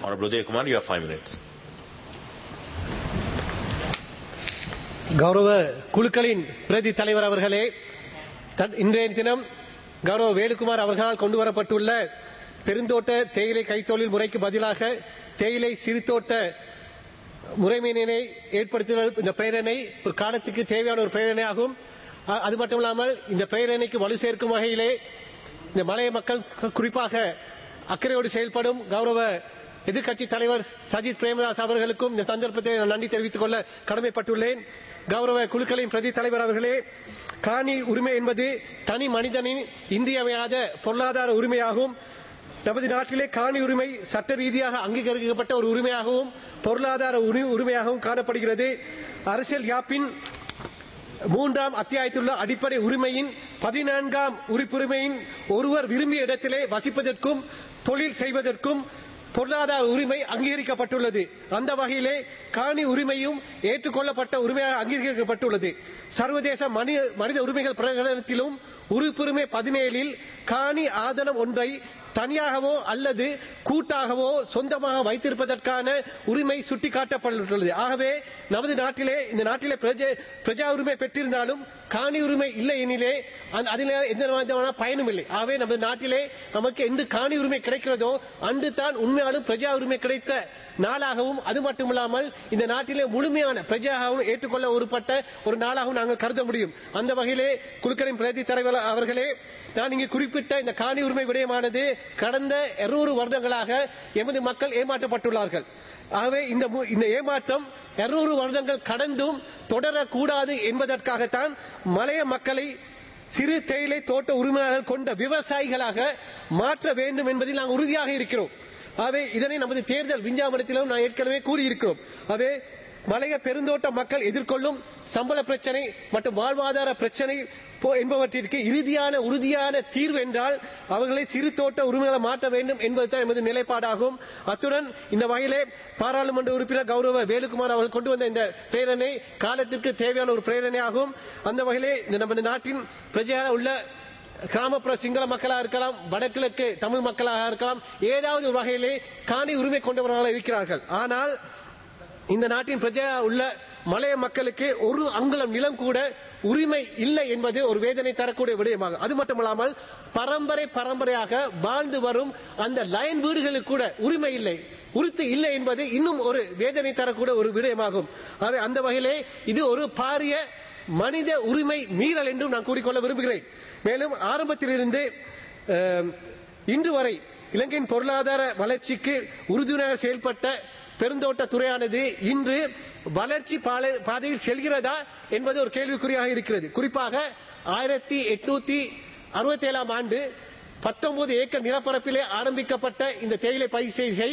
Honorable Uday Kumar, you have 5 minutes. கௌரவ குழுக்களின் பிரதி தலைவர் அவர்களே, இன்றைய தினம் கௌரவ வேலுக்குமார் அவர்களால் கொண்டு வரப்பட்டுள்ள பெருந்தோட்ட தேயிலை கைத்தொழில் முறைக்கு பதிலாக தேயிலை சிறுதோட்ட முறைமையினை ஏற்படுத்துதல் இந்த பிரேரணை ஒரு காலத்துக்கு தேவையான ஒரு பிரேரணையாகும். அது மட்டுமில்லாமல் இந்த பிரேரணைக்கு வலு சேர்க்கும் வகையிலே இந்த மலைய மக்கள் குறிப்பாக அக்கறையோடு செயல்படும் கௌரவ எதிர்க்கட்சி தலைவர் சஜித் பிரேமதாஸ் அவர்களுக்கும் இந்த சந்தர்ப்பத்தை நான் நன்றி தெரிவித்துக் கொள்ள கடமைப்பட்டுள்ளேன். கௌரவ குழுக்களின் பிரதி தலைவர் அவர்களே, காணி உரிமை என்பது தனி மனிதனின் இன்றியமையாத பொருளாதார உரிமையாகும். நமது நாட்டிலே காணி உரிமை சட்ட ரீதியாக அங்கீகரிக்கப்பட்ட ஒரு உரிமையாகவும் பொருளாதார உரிமையாகவும் காணப்படுகிறது. அரசியல் யாப்பின் 3ஆம் அத்தியாயத்தில் உள்ள அடிப்படை உரிமையின் 14ஆம் உறுப்புரிமையின் ஒருவர் விரும்பிய இடத்திலே வசிப்பதற்கும் தொழில் செய்வதற்கும் பொருளாதார உரிமை அங்கீகரிக்கப்பட்டுள்ளது. அந்த வகையிலே காணி உரிமையும் ஏற்றுக்கொள்ளப்பட்ட உரிமையாக அங்கீகரிக்கப்பட்டுள்ளது. சர்வதேச மனித உரிமைகள் பிரகடனத்திலும் உறுப்புரிமை 17இல் காணி ஆதனம் ஒன்றை தனியாகவோ அல்லது கூட்டாகவோ சொந்தமாக வைத்திருப்பதற்கான உரிமை சுட்டிக்காட்டப்பட்டுள்ளது. ஆகவே நமது நாட்டிலே இந்த நாட்டிலே பிரஜா உரிமை பெற்றிருந்தாலும் காணி உரிமை இல்லை எனிலே அதில் எந்த விதமான பயனும் இல்லை. ஆகவே நமது நாட்டிலே நமக்கு என்று காணி உரிமை கிடைக்கிறதோ அன்று தான் உண்மையாலும் பிரஜா உரிமை கிடைத்த நாளாகவும் அது மட்டுமில்லாமல் இந்த நாட்டிலே முழுமையான பிரஜாகவும் ஏற்றுக்கொள்ள உட்பட்ட ஒரு நாளாகவும் நாங்கள் கருத முடியும். அந்த வகையிலே குழுக்களின் பிரதி தலைவர் அவர்களே, நான் இங்கு குறிப்பிட்ட இந்த காணி உரிமை விடயமானது கடந்த 200 வருடங்களாக எமது மக்கள் ஏமாற்றப்பட்டுள்ளார்கள். ஆகவே இந்த ஏமாற்றம் 200 வருடங்கள் கடந்தும் தொடரக்கூடாது என்பதற்காகத்தான் மலைய மக்களை சிறு தேயிலை தோட்ட உரிமையாளர்கள் கொண்ட விவசாயிகளாக மாற்ற வேண்டும் என்பதில் நாங்கள் உறுதியாக இருக்கிறோம். ஆகவே இதனை நமது தேர்தல் விஞ்ஞாபனத்திலும் நான் ஏற்கனவே கூறியிருக்கிறோம். ஆகவே மலைய பெருந்தோட்ட மக்கள் எதிர்கொள்ளும் சம்பள பிரச்சனை மற்றும் வாழ்வாதார பிரச்சனை என்பவற்றிற்கு உறுதியான தீர்வு என்றால் அவர்களை சிறு தோட்ட உரிமைகளை மாற்ற வேண்டும் என்பதுதான் எமது நிலைப்பாடாகும். அத்துடன் இந்த வகையிலே பாராளுமன்ற உறுப்பினர் கௌரவ வேலுக்குமார் அவர்கள் கொண்டு வந்த இந்த பிரேரணை காலத்திற்கு தேவையான ஒரு பிரேரணையாகும். அந்த வகையிலே நமது நாட்டின் பிரஜையாக உள்ள கிராமப்புற சிங்கள மக்களாக இருக்கலாம், வடகிழக்கு தமிழ் மக்களாக இருக்கலாம், ஏதாவது ஒரு வகையிலே காணி உரிமை கொண்டவர்களாக இருக்கிறார்கள். ஆனால் இந்த நாட்டின் பிரஜையா உள்ள மலைய மக்களுக்கு ஒரு அங்குலம் நிலம் கூட உரிமை இல்லை என்பது ஒரு வேதனை தரக்கூடிய விடயமாகும். அது மட்டுமல்லாமல் பரம்பரையாக வாழ்ந்து வரும் அந்த லைன் வீடுகளுக்கு கூட உரிமை இல்லை, உறுதி இல்லை என்பது இன்னும் ஒரு வேதனை தரக்கூடிய ஒரு விடயமாகும். அந்த வகையிலே இது ஒரு பாரிய மனித உரிமை மீறல் என்றும் நான் கூறிக்கொள்ள விரும்புகிறேன். மேலும் ஆரம்பத்திலிருந்து இன்று வரை இலங்கையின் பொருளாதார வளர்ச்சிக்கு உறுதுணையாக செயல்பட்ட பெருந்தோட்ட துறையானது இன்று வளர்ச்சி பாதையில் செல்கிறதா என்பது ஒரு கேள்விக்குறியாக இருக்கிறது. குறிப்பாக 1867ஆம் ஆண்டு 19 ஏக்கர் நிலப்பரப்பிலே ஆரம்பிக்கப்பட்ட இந்த தேயிலை பயிர் செய்கை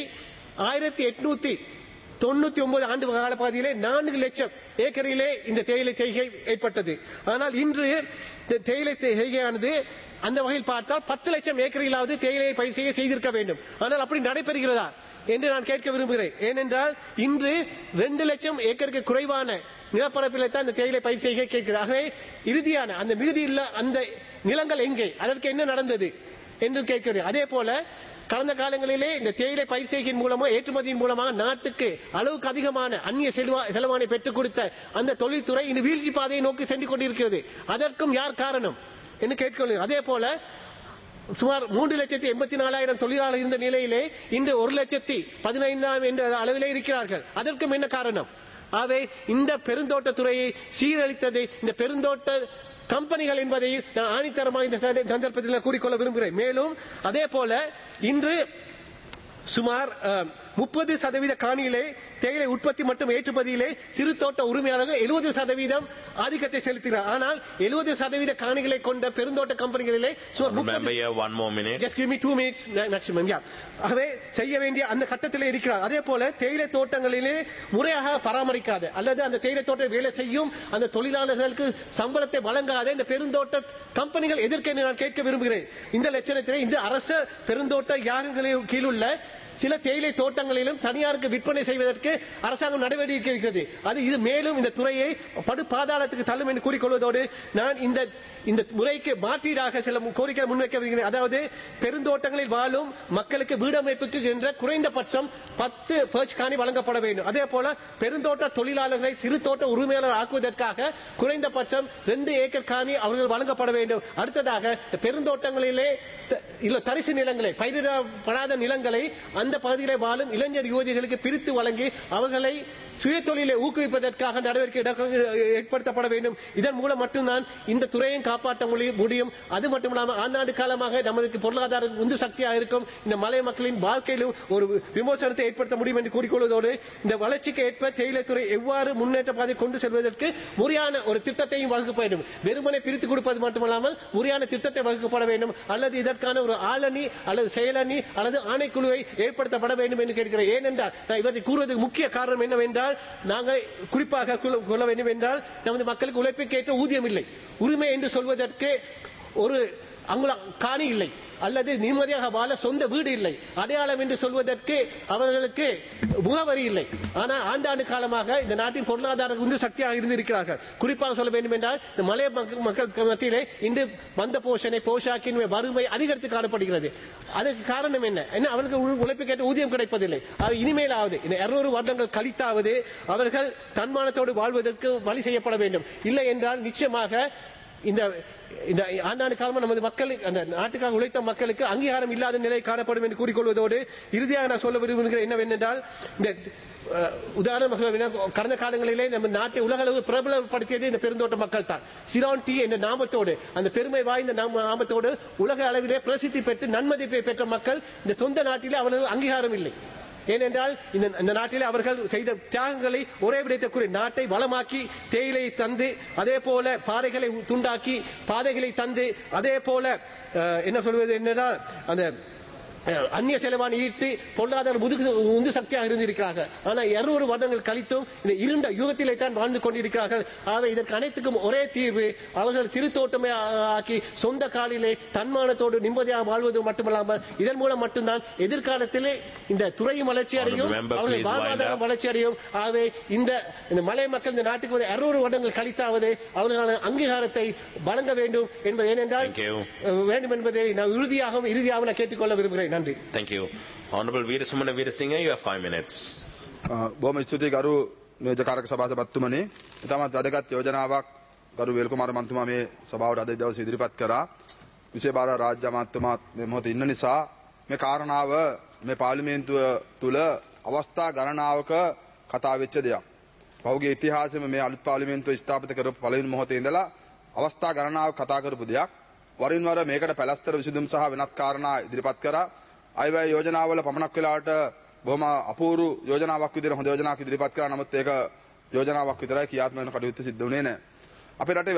1899 ஆண்டு கால பகுதியிலே 4 லட்சம் ஏக்கரிலே இந்த தேயிலை செய்கை ஏற்பட்டது. ஆனால் இன்று இந்த தேயிலை செய்கையானது அந்த வகையில் பார்த்தால் 10 லட்சம் ஏக்கரிலாவது தேயிலை பயிர் செய்கை செய்திருக்க வேண்டும். ஆனால் அப்படி நடைபெறுகிறதா என்று நான் கேட்க விரும்புகிறேன். ஏனென்றால் இன்று 2 லட்சம் ஏக்கருக்கு குறைவான நிலப்பரப்பிலே தான் இந்த தேயிலை பயிர் செய்கை கேட்கிறது. ஆகவே இறுதியான அந்த மிகுதியுள்ள அந்த நிலங்கள் எங்கே, அதற்கு என்ன நடந்தது என்று கேட்கிறேன். அதே போல கடந்த காலங்களிலே இந்த தேயிலை பயிர் செய்கையின் மூலமாக ஏற்றுமதியின் மூலமாக நாட்டுக்கு அளவுக்கு அதிகமான அந்நிய செலவானை பெற்றுக் கொடுத்த அந்த தொழில்துறை இந்த வீழ்ச்சி பாதையை நோக்கி சென்று கொண்டிருக்கிறது. அதற்கும் யார் காரணம் என்று கேட்கிறேன். அதே போல சுமார் 3,84,000 தொழிலாளர்கள் இருந்த நிலையிலே இன்று 1,15,000 என்ற அளவிலே இருக்கிறார்கள். அதற்கும் என்ன காரணம்? ஆகவே இந்த பெருந்தோட்ட துறையை சீரழித்தது இந்த பெருந்தோட்ட கம்பெனிகள் என்பதை நான் ஆணித்தரமாக இந்த சந்தர்ப்பத்தில் கூறிக்கொள்ள விரும்புகிறேன். மேலும் அதே போல இன்று சுமார் 30% காணியிலே தேயிலை உற்பத்தி மற்றும் ஏற்றுமதியிலே சிறு தோட்ட உரிமையாளர்கள் 70% ஆதிக்கத்தை செலுத்துகிறார். ஆனால் 70% காணிகளை கொண்ட பெருந்தோட்ட கம்பெனிகளிலே ஆகவே செய்ய வேண்டிய அந்த கட்டத்திலே இருக்கிறார். அதே போல தேயிலை தோட்டங்களிலே முறையாக பராமரிக்காத அல்லது அந்த தேயிலை தோட்ட வேலை செய்யும் அந்த தொழிலாளர்களுக்கு சம்பளத்தை வழங்காத இந்த பெருந்தோட்ட கம்பெனிகள் எதற்கு நான் கேட்க விரும்புகிறேன். இந்த லட்சணத்திலே இந்த அரச பெருந்தோட்ட யாகங்களின் கீழுள்ள சில தேயிலை தோட்டங்களிலும் தனியாருக்கு விற்பனை செய்வதற்கு அரசாங்கம் நடவடிக்கை இருக்கிறது. இது மேலும் இந்த துறையை படு பாதாளத்துக்கு தள்ளும் என்று கூறிக்கொள்வதோடு நான் இந்த முறைக்கு மாற்றீடாக சில கோரிக்கை முன்வைக்க வருகிறேன். அதாவது பெருந்தோட்டங்களில் வாழும் மக்களுக்கு வீடமைப்புக்கு என்ற குறைந்தபட்சம் 10 பேர்ச் காணி வழங்கப்பட வேண்டும். அதே போல பெருந்தோட்ட தொழிலாளர்களை சிறு தோட்ட உரிமையாளர் ஆக்குவதற்காக குறைந்தபட்சம் 2 ஏக்கர் காணி அவர்கள் வழங்கப்பட வேண்டும். அடுத்ததாக பெருந்தோட்டங்களிலே தரிசு நிலங்களை பயிரிடப்படாத நிலங்களை அந்த பகுதியில் வாழும் இளைஞர் யுவதிகளுக்கு பிரித்து வழங்கி அவர்களை சுய தொழிலை ஊக்குவிப்பதற்காக நடவடிக்கை ஏற்படுத்தப்பட வேண்டும். இதன் மூலம் மட்டும்தான் இந்த துறையை காப்பாற்ற முடியும். அது மட்டுமில்லாமல் ஆண்டாண்டு காலமாக நமக்கு பொருளாதார உந்து சக்தியாக இருக்கும் இந்த மலை மக்களின் வாழ்க்கையிலும் ஒரு விமோசனத்தை ஏற்படுத்த முடியும் என்று கூறிக்கொள்வதோடு இந்த வளர்ச்சிக்கு ஏற்ப தேயிலை துறை எவ்வாறு முன்னேற்ற பாதை கொண்டு செல்வதற்கு முறையான ஒரு திட்டத்தையும் வகுக்கப்பட வேண்டும். வெறுமனை பிரித்து கொடுப்பது மட்டுமல்லாமல் முறையான திட்டத்தை வகுக்கப்பட வேண்டும். அல்லது இதற்கான ஒரு ஆளணி அல்லது செயலணி அல்லது ஆணைக்குழுவை ஏற்படுத்தப்பட வேண்டும் என்று கேட்கிறேன். ஏனென்றால் நான் இவற்றை கூறுவதற்கு முக்கிய காரணம் என்னவென்றால் நாங்கள் குறிப்பாக கொள்ள வேண்டும் என்றால் நமது மக்களுக்கு உழைப்புக்கு ஏற்ற ஊதியம் இல்லை, உரிமை என்று சொல்வதற்கு ஒரு அங்குலம் காணி இல்லை, அல்லது நிம்மதியாக வாழ சொந்த வீடு இல்லை, அடையாளம் என்று சொல்வதற்கு அவர்களுக்கு முகவரி இல்லை. ஆனால் ஆண்டாண்டு காலமாக இந்த நாட்டின் பொருளாதார உந்து சக்தியாக இருந்திருக்கிறார்கள். குறிப்பாக சொல்ல வேண்டும் என்றால் இந்த மலைய மக்கள் மத்தியிலே இன்று மந்த போஷாக்கின் வறுமை அதிகரித்து காணப்படுகிறது. அதுக்கு காரணம் என்ன? அவர்களுக்கு உழைப்புக்கேற்ற ஊதியம் கிடைப்பதில்லை. இனிமேலாவது இந்த 200 வருடங்கள் கழித்தாவது அவர்கள் தன்மானத்தோடு வாழ்வதற்கு வழி செய்யப்பட வேண்டும். இல்லை என்றால் நிச்சயமாக இந்த ஆண்டாண்டு காலமாக நமது மக்கள் அந்த நாட்டுக்காக உழைத்த மக்களுக்கு அங்கீகாரம் இல்லாத நிலை காணப்படும் என்று கூறிக்கொள்வதோடு இறுதியாக நான் சொல்ல விரும்புகிறேன் என்னவென்றால் இந்த உதாரணமாக கடந்த காலங்களிலே நம்ம நாட்டை உலக அளவு பிரபலப்படுத்தியது இந்த பெருந்தோட்ட மக்கள் தான். சிலான் டீ என்ற நாமத்தோடு அந்த பெருமை வாய்ந்த நாமத்தோடு உலக அளவிலே பிரசித்தி பெற்று நன்மதிப்பை பெற்ற மக்கள் இந்த சொந்த நாட்டிலே அவர்களுக்கு அங்கீகாரம் இல்லை. ஏனென்றால் இந்த நாட்டிலே அவர்கள் செய்த தியாகங்களை ஒரே விடயத்தை நாட்டை வளமாக்கி தேயிலை தந்து அதே போல பாறைகளை துண்டாக்கி பாதைகளை தந்து அதே போல என்ன சொல்வது என்னென்றால் அந்த அந்நிய செலவான ஈர்த்து பொருளாதார உந்து சக்தியாக இருந்திருக்கிறார்கள். ஆனால் 200 வருடங்கள் கழித்தும் இந்த இருண்ட யுகத்திலே தான் வாழ்ந்து கொண்டிருக்கிறார்கள். ஆகவே இதற்கு அனைத்துக்கும் ஒரே தீர்வு அவர்கள் சிறு தோட்டமே ஆக்கி சொந்த காலிலே தன்மானத்தோடு நிம்மதியாக வாழ்வது மட்டுமல்லாமல் இதன் மூலம் மட்டும்தான் எதிர்காலத்திலே இந்த துறையும் வளர்ச்சி அடையும், அவர்கள் வாழ்வாதாரம் வளர்ச்சி அடையும். ஆகவே இந்த மலை மக்கள் இந்த நாட்டுக்கு 200 வருடங்கள் கழித்தாவது அவர்களான அங்கீகாரத்தை வழங்க வேண்டும் என்பது ஏனென்றால் வேண்டும் என்பதை நான் இறுதியாக நான் கேட்டுக்கொள்ள விரும்புகிறேன். நன்றி. Thank you. Honorable Veerasumana Veerasinghe, you have 5 minutes. බොහොම ස්තුතියි ගරු නියෝජ්‍යකාරක සභාපතිතුමනි. ඉතාමත් වැදගත් යෝජනාවක් ගරු වේලුකුමාර මන්තුමා මේ සභාවට අද දවසේ ඉදිරිපත් කරා. විශේෂ බාර රාජ්‍ය අමාත්‍යතුමාත් මේ මොහොතේ ඉන්න නිසා මේ කාරණාව මේ පාර්ලිමේන්තුව තුල අවස්ථා ගණනාවක කතා වෙච්ච දෙයක්. පහුගිය ඉතිහාසෙම මේ අලුත් පාර්ලිමේන්තුව ස්ථාපිත කරපු පළවෙනි මොහොතේ ඉඳලා අවස්ථා ගණනාවක කතා කරපු දෙයක්. වරින් වර මේකට පැලස්තර විසඳුම් සහ වෙනත් කාරණා ඉදිරිපත් කරා. අයවැය යෝජනාවල පමණක් වෙලාවට බොහොම අපූර්ව යෝජනාවක් විදිහට හොඳ යෝජනාවක් ඉදිරිපත් කරා. නමුත් ඒක යෝජනාවක් විතරයි ක්‍රියාත්මක වෙන කටයුතු සිද්ධ වුණේ නැහැ. අපේ රටේ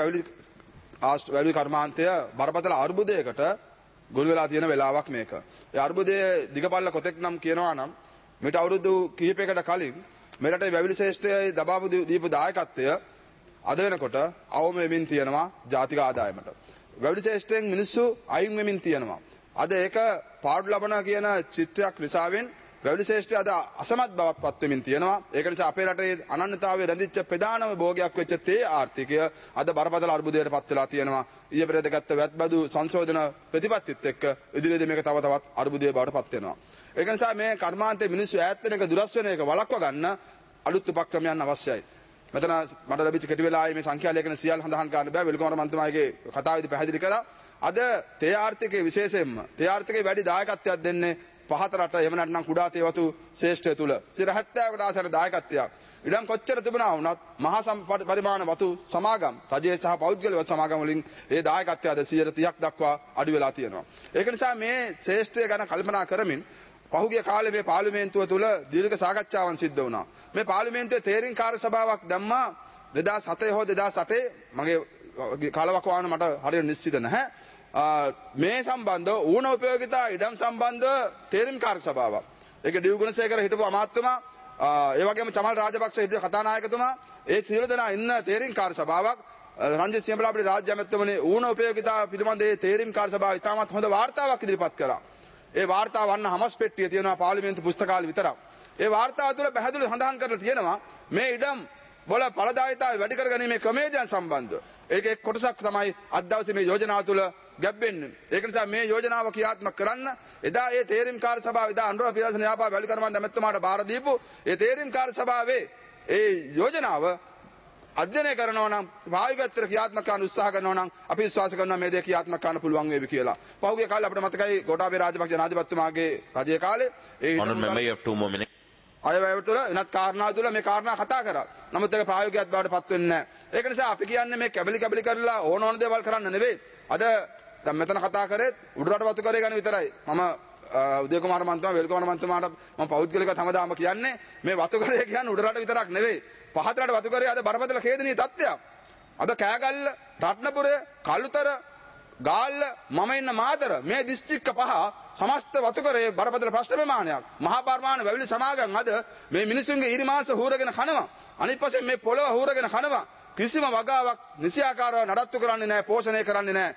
වැවිලි කර්මාන්තය බරපතල අර්බුදයකට ගොනු වෙලා තියෙන වෙලාවක් මේක. ඒ අර්බුදයේ දිගපල්ල කොතෙක් නම් කියනවා නම් මේට අවුරුදු කිහිපයකට කලින් මේ රටේ වැවිලි ශ්‍රේෂ්ඨයේ දබාපු දීපු දායකත්වය අද වෙනකොට අවම වෙමින් තියෙනවා ජාතික ආදායමට. වැවිලි ශ්‍රේෂ්ඨයෙන් මිනිස්සු අයින් වෙමින් තියෙනවා. අද ඒක පාඩු ලබන කියන චිත්‍රයක් නිසාවෙන් වැවිලි ශ්‍රේෂ්ඨය අද අසමත් බවක් පත් වෙමින් තියෙනවා. ඒක නිසා අපේ රටේ අනන්‍යතාවයේ රැඳිච්ච ප්‍රධානම භෝගයක් වෙච්ච තේ ආර්ථිකය අද බරපතල අර්බුදයට පත් වෙලා තියෙනවා. ඊයේ පෙරේද ගත්ත වැත්බදු සංශෝධන ප්‍රතිපත්තිත් එක්ක ඉදිරියේදී මේක තව තවත් අර්බුදයේ බවට පත් වෙනවා. ඒක නිසා මේ කර්මාන්තයේ මිනිස්සු ඈත් වෙන එක දුරස් වෙන එක වළක්වා ගන්න අලුත් උපක්‍රමයන් අවශ්‍යයි. මෙතන මට ලැබිච්ච කෙටි වෙලාවේ මේ සංඛ්‍යා ලේඛන සියල්ල හඳහන් කරන්න බෑ. වෙල්කුමාර මන්තුමාගේ කතාවේදී පැහැදිලි කරා. අද තේ ආර්ථිකයේ විශේෂයෙන්ම තේ ආර්ථිකයේ වැඩි දායකත්වයක් දෙන්නේ පහත රට එහෙම නැත්නම් කුඩා තේ වතු ශ්‍රේෂ්ඨය තුල 70කට ආසන්න දායකත්වයක්. ඉඩම් කොච්චර තිබුණා වුණත් මහා පරිමාණ වතු සමාගම් රජයේ සහ පෞද්ගලික සමාගම් වලින් ඒ දායකත්වය අද 130ක් දක්වා අඩු වෙලා තියෙනවා. ඒක නිසා මේ ශ්‍රේෂ්ඨය ගැන කල්පනා කරමින් පහුගිය කාලේ මේ පාර්ලිමේන්තුව තුල දීර්ඝ සාකච්ඡාවන් සිද්ධ වුණා. මේ පාර්ලිමේන්තුවේ තේරීම් කාර්ය සභාවක් දැම්මා 2007 හෝ 2008 මගේ කාලවකවාන මට හරියට නිශ්චිත නැහැ. මේ සම්බන්ධව ඌන උපයෝගිතා ඉඩම් සම්බන්ධ තේරීම් කාර්ය සභාවක්. ඒක ඩිව් ගුණසේකර හිටපු අමාත්‍යතුමා ඒ වගේම චමල් රාජපක්ෂ හිටපු කතානායකතුමා ඒ සියලු දෙනා ඉන්න තේරීම් කාර්ය සභාවක් රංජිත් සියඹලාපිටිය රාජ්‍ය අමාත්‍යතුමනි ඌන උපයෝගිතා පිළිබඳ ඒ තේරීම් කාර්ය සභාව ඉතාමත් හොඳ වාර්තාවක් ඉදිරිපත් කරා. ඒ වාර්තාව වන්න හමස් පෙට්ටිය තියෙනවා පාර්ලිමේන්තු පුස්තකාල විතරක්. ඒ වාර්තාව තුළ පැහැදිලිව සඳහන් කරලා තියෙනවා මේ ඉඩම් වල ඵලදායීතාවය වැඩි කරගැනීමේ ක්‍රමවේදයන් සම්බන්ධව. ඒකේ කොටසක් තමයි අද දවසේ මේ යෝජනාව තුළ ගැබ්බෙන්නේ. ඒක නිසා මේ යෝජනාව ක්‍රියාත්මක කරන්න එදා ඒ තේරීම් කාර්ය සභාව එදා අනුරාධපුර පියාසන ව්‍යාපාර වැලිකරමන්ද ඇමතුමාට බාර දීපු ඒ තේරීම් කාර්ය සභාවේ ඒ යෝජනාව අධ්‍යයනය කරනවා නම් ප්‍රායෝගිකව ක්‍රියාත්මක කරන්න උත්සාහ කරනවා නම් අපි විශ්වාස කරනවා මේ දේ ක්‍රියාත්මක කරන්න පුළුවන් වේවි කියලා. පහුගිය කාලේ අපිට මතකයි ගෝඨාභය රාජපක්ෂ ජනාධිපතිතුමාගේ රජයේ කාලේ Honourable member, you have 2 more minutes. අයවැය තුළ වෙනත් කාරණා තුළ මේ කාරණා කතා කරා. නමුත් ඒක ප්‍රායෝගිකවත් බවට පත් වෙන්නේ නැහැ. ඒක නිසා අපි කියන්නේ මේ කැබලි කරලා ඕන දේවල් කරන්න නෙවෙයි. අද දැන් මෙතන කතා කරේ උඩරට වතු කරේ ගැන විතරයි. මම උදය කුමාර මන්ත්‍රී වෙල් කුමාර මන්ත්‍රීමාට මම පෞද්ගලිකව හැමදාම කියන්නේ මේ වතු කරේ කියන්නේ උඩරට විතරක් නෙවෙයි. පහතරට වතු කරේ අද බරපතල ඛේදනීය තත්ත්වයක්. අද කෑගල්ල, රත්නපුරය, කළුතර, ගාල්ල, මම ඉන්න මාතර මේ දිස්ත්‍රික්ක පහ සමස්ත වතුකරේ බරපතල ප්‍රශ්න ප්‍රමාණයක්. මහා පරිමාණ වැවිලි සමාගම් අද මේ මිනිසුන්ගේ ඉරි මාස හූරගෙන කනවා. අනිත් පස්සේ මේ පොළව හූරගෙන කනවා. කිසිම වගාවක් නිසියාකාරව නඩත්තු කරන්නේ නැහැ, පෝෂණය කරන්නේ නැහැ.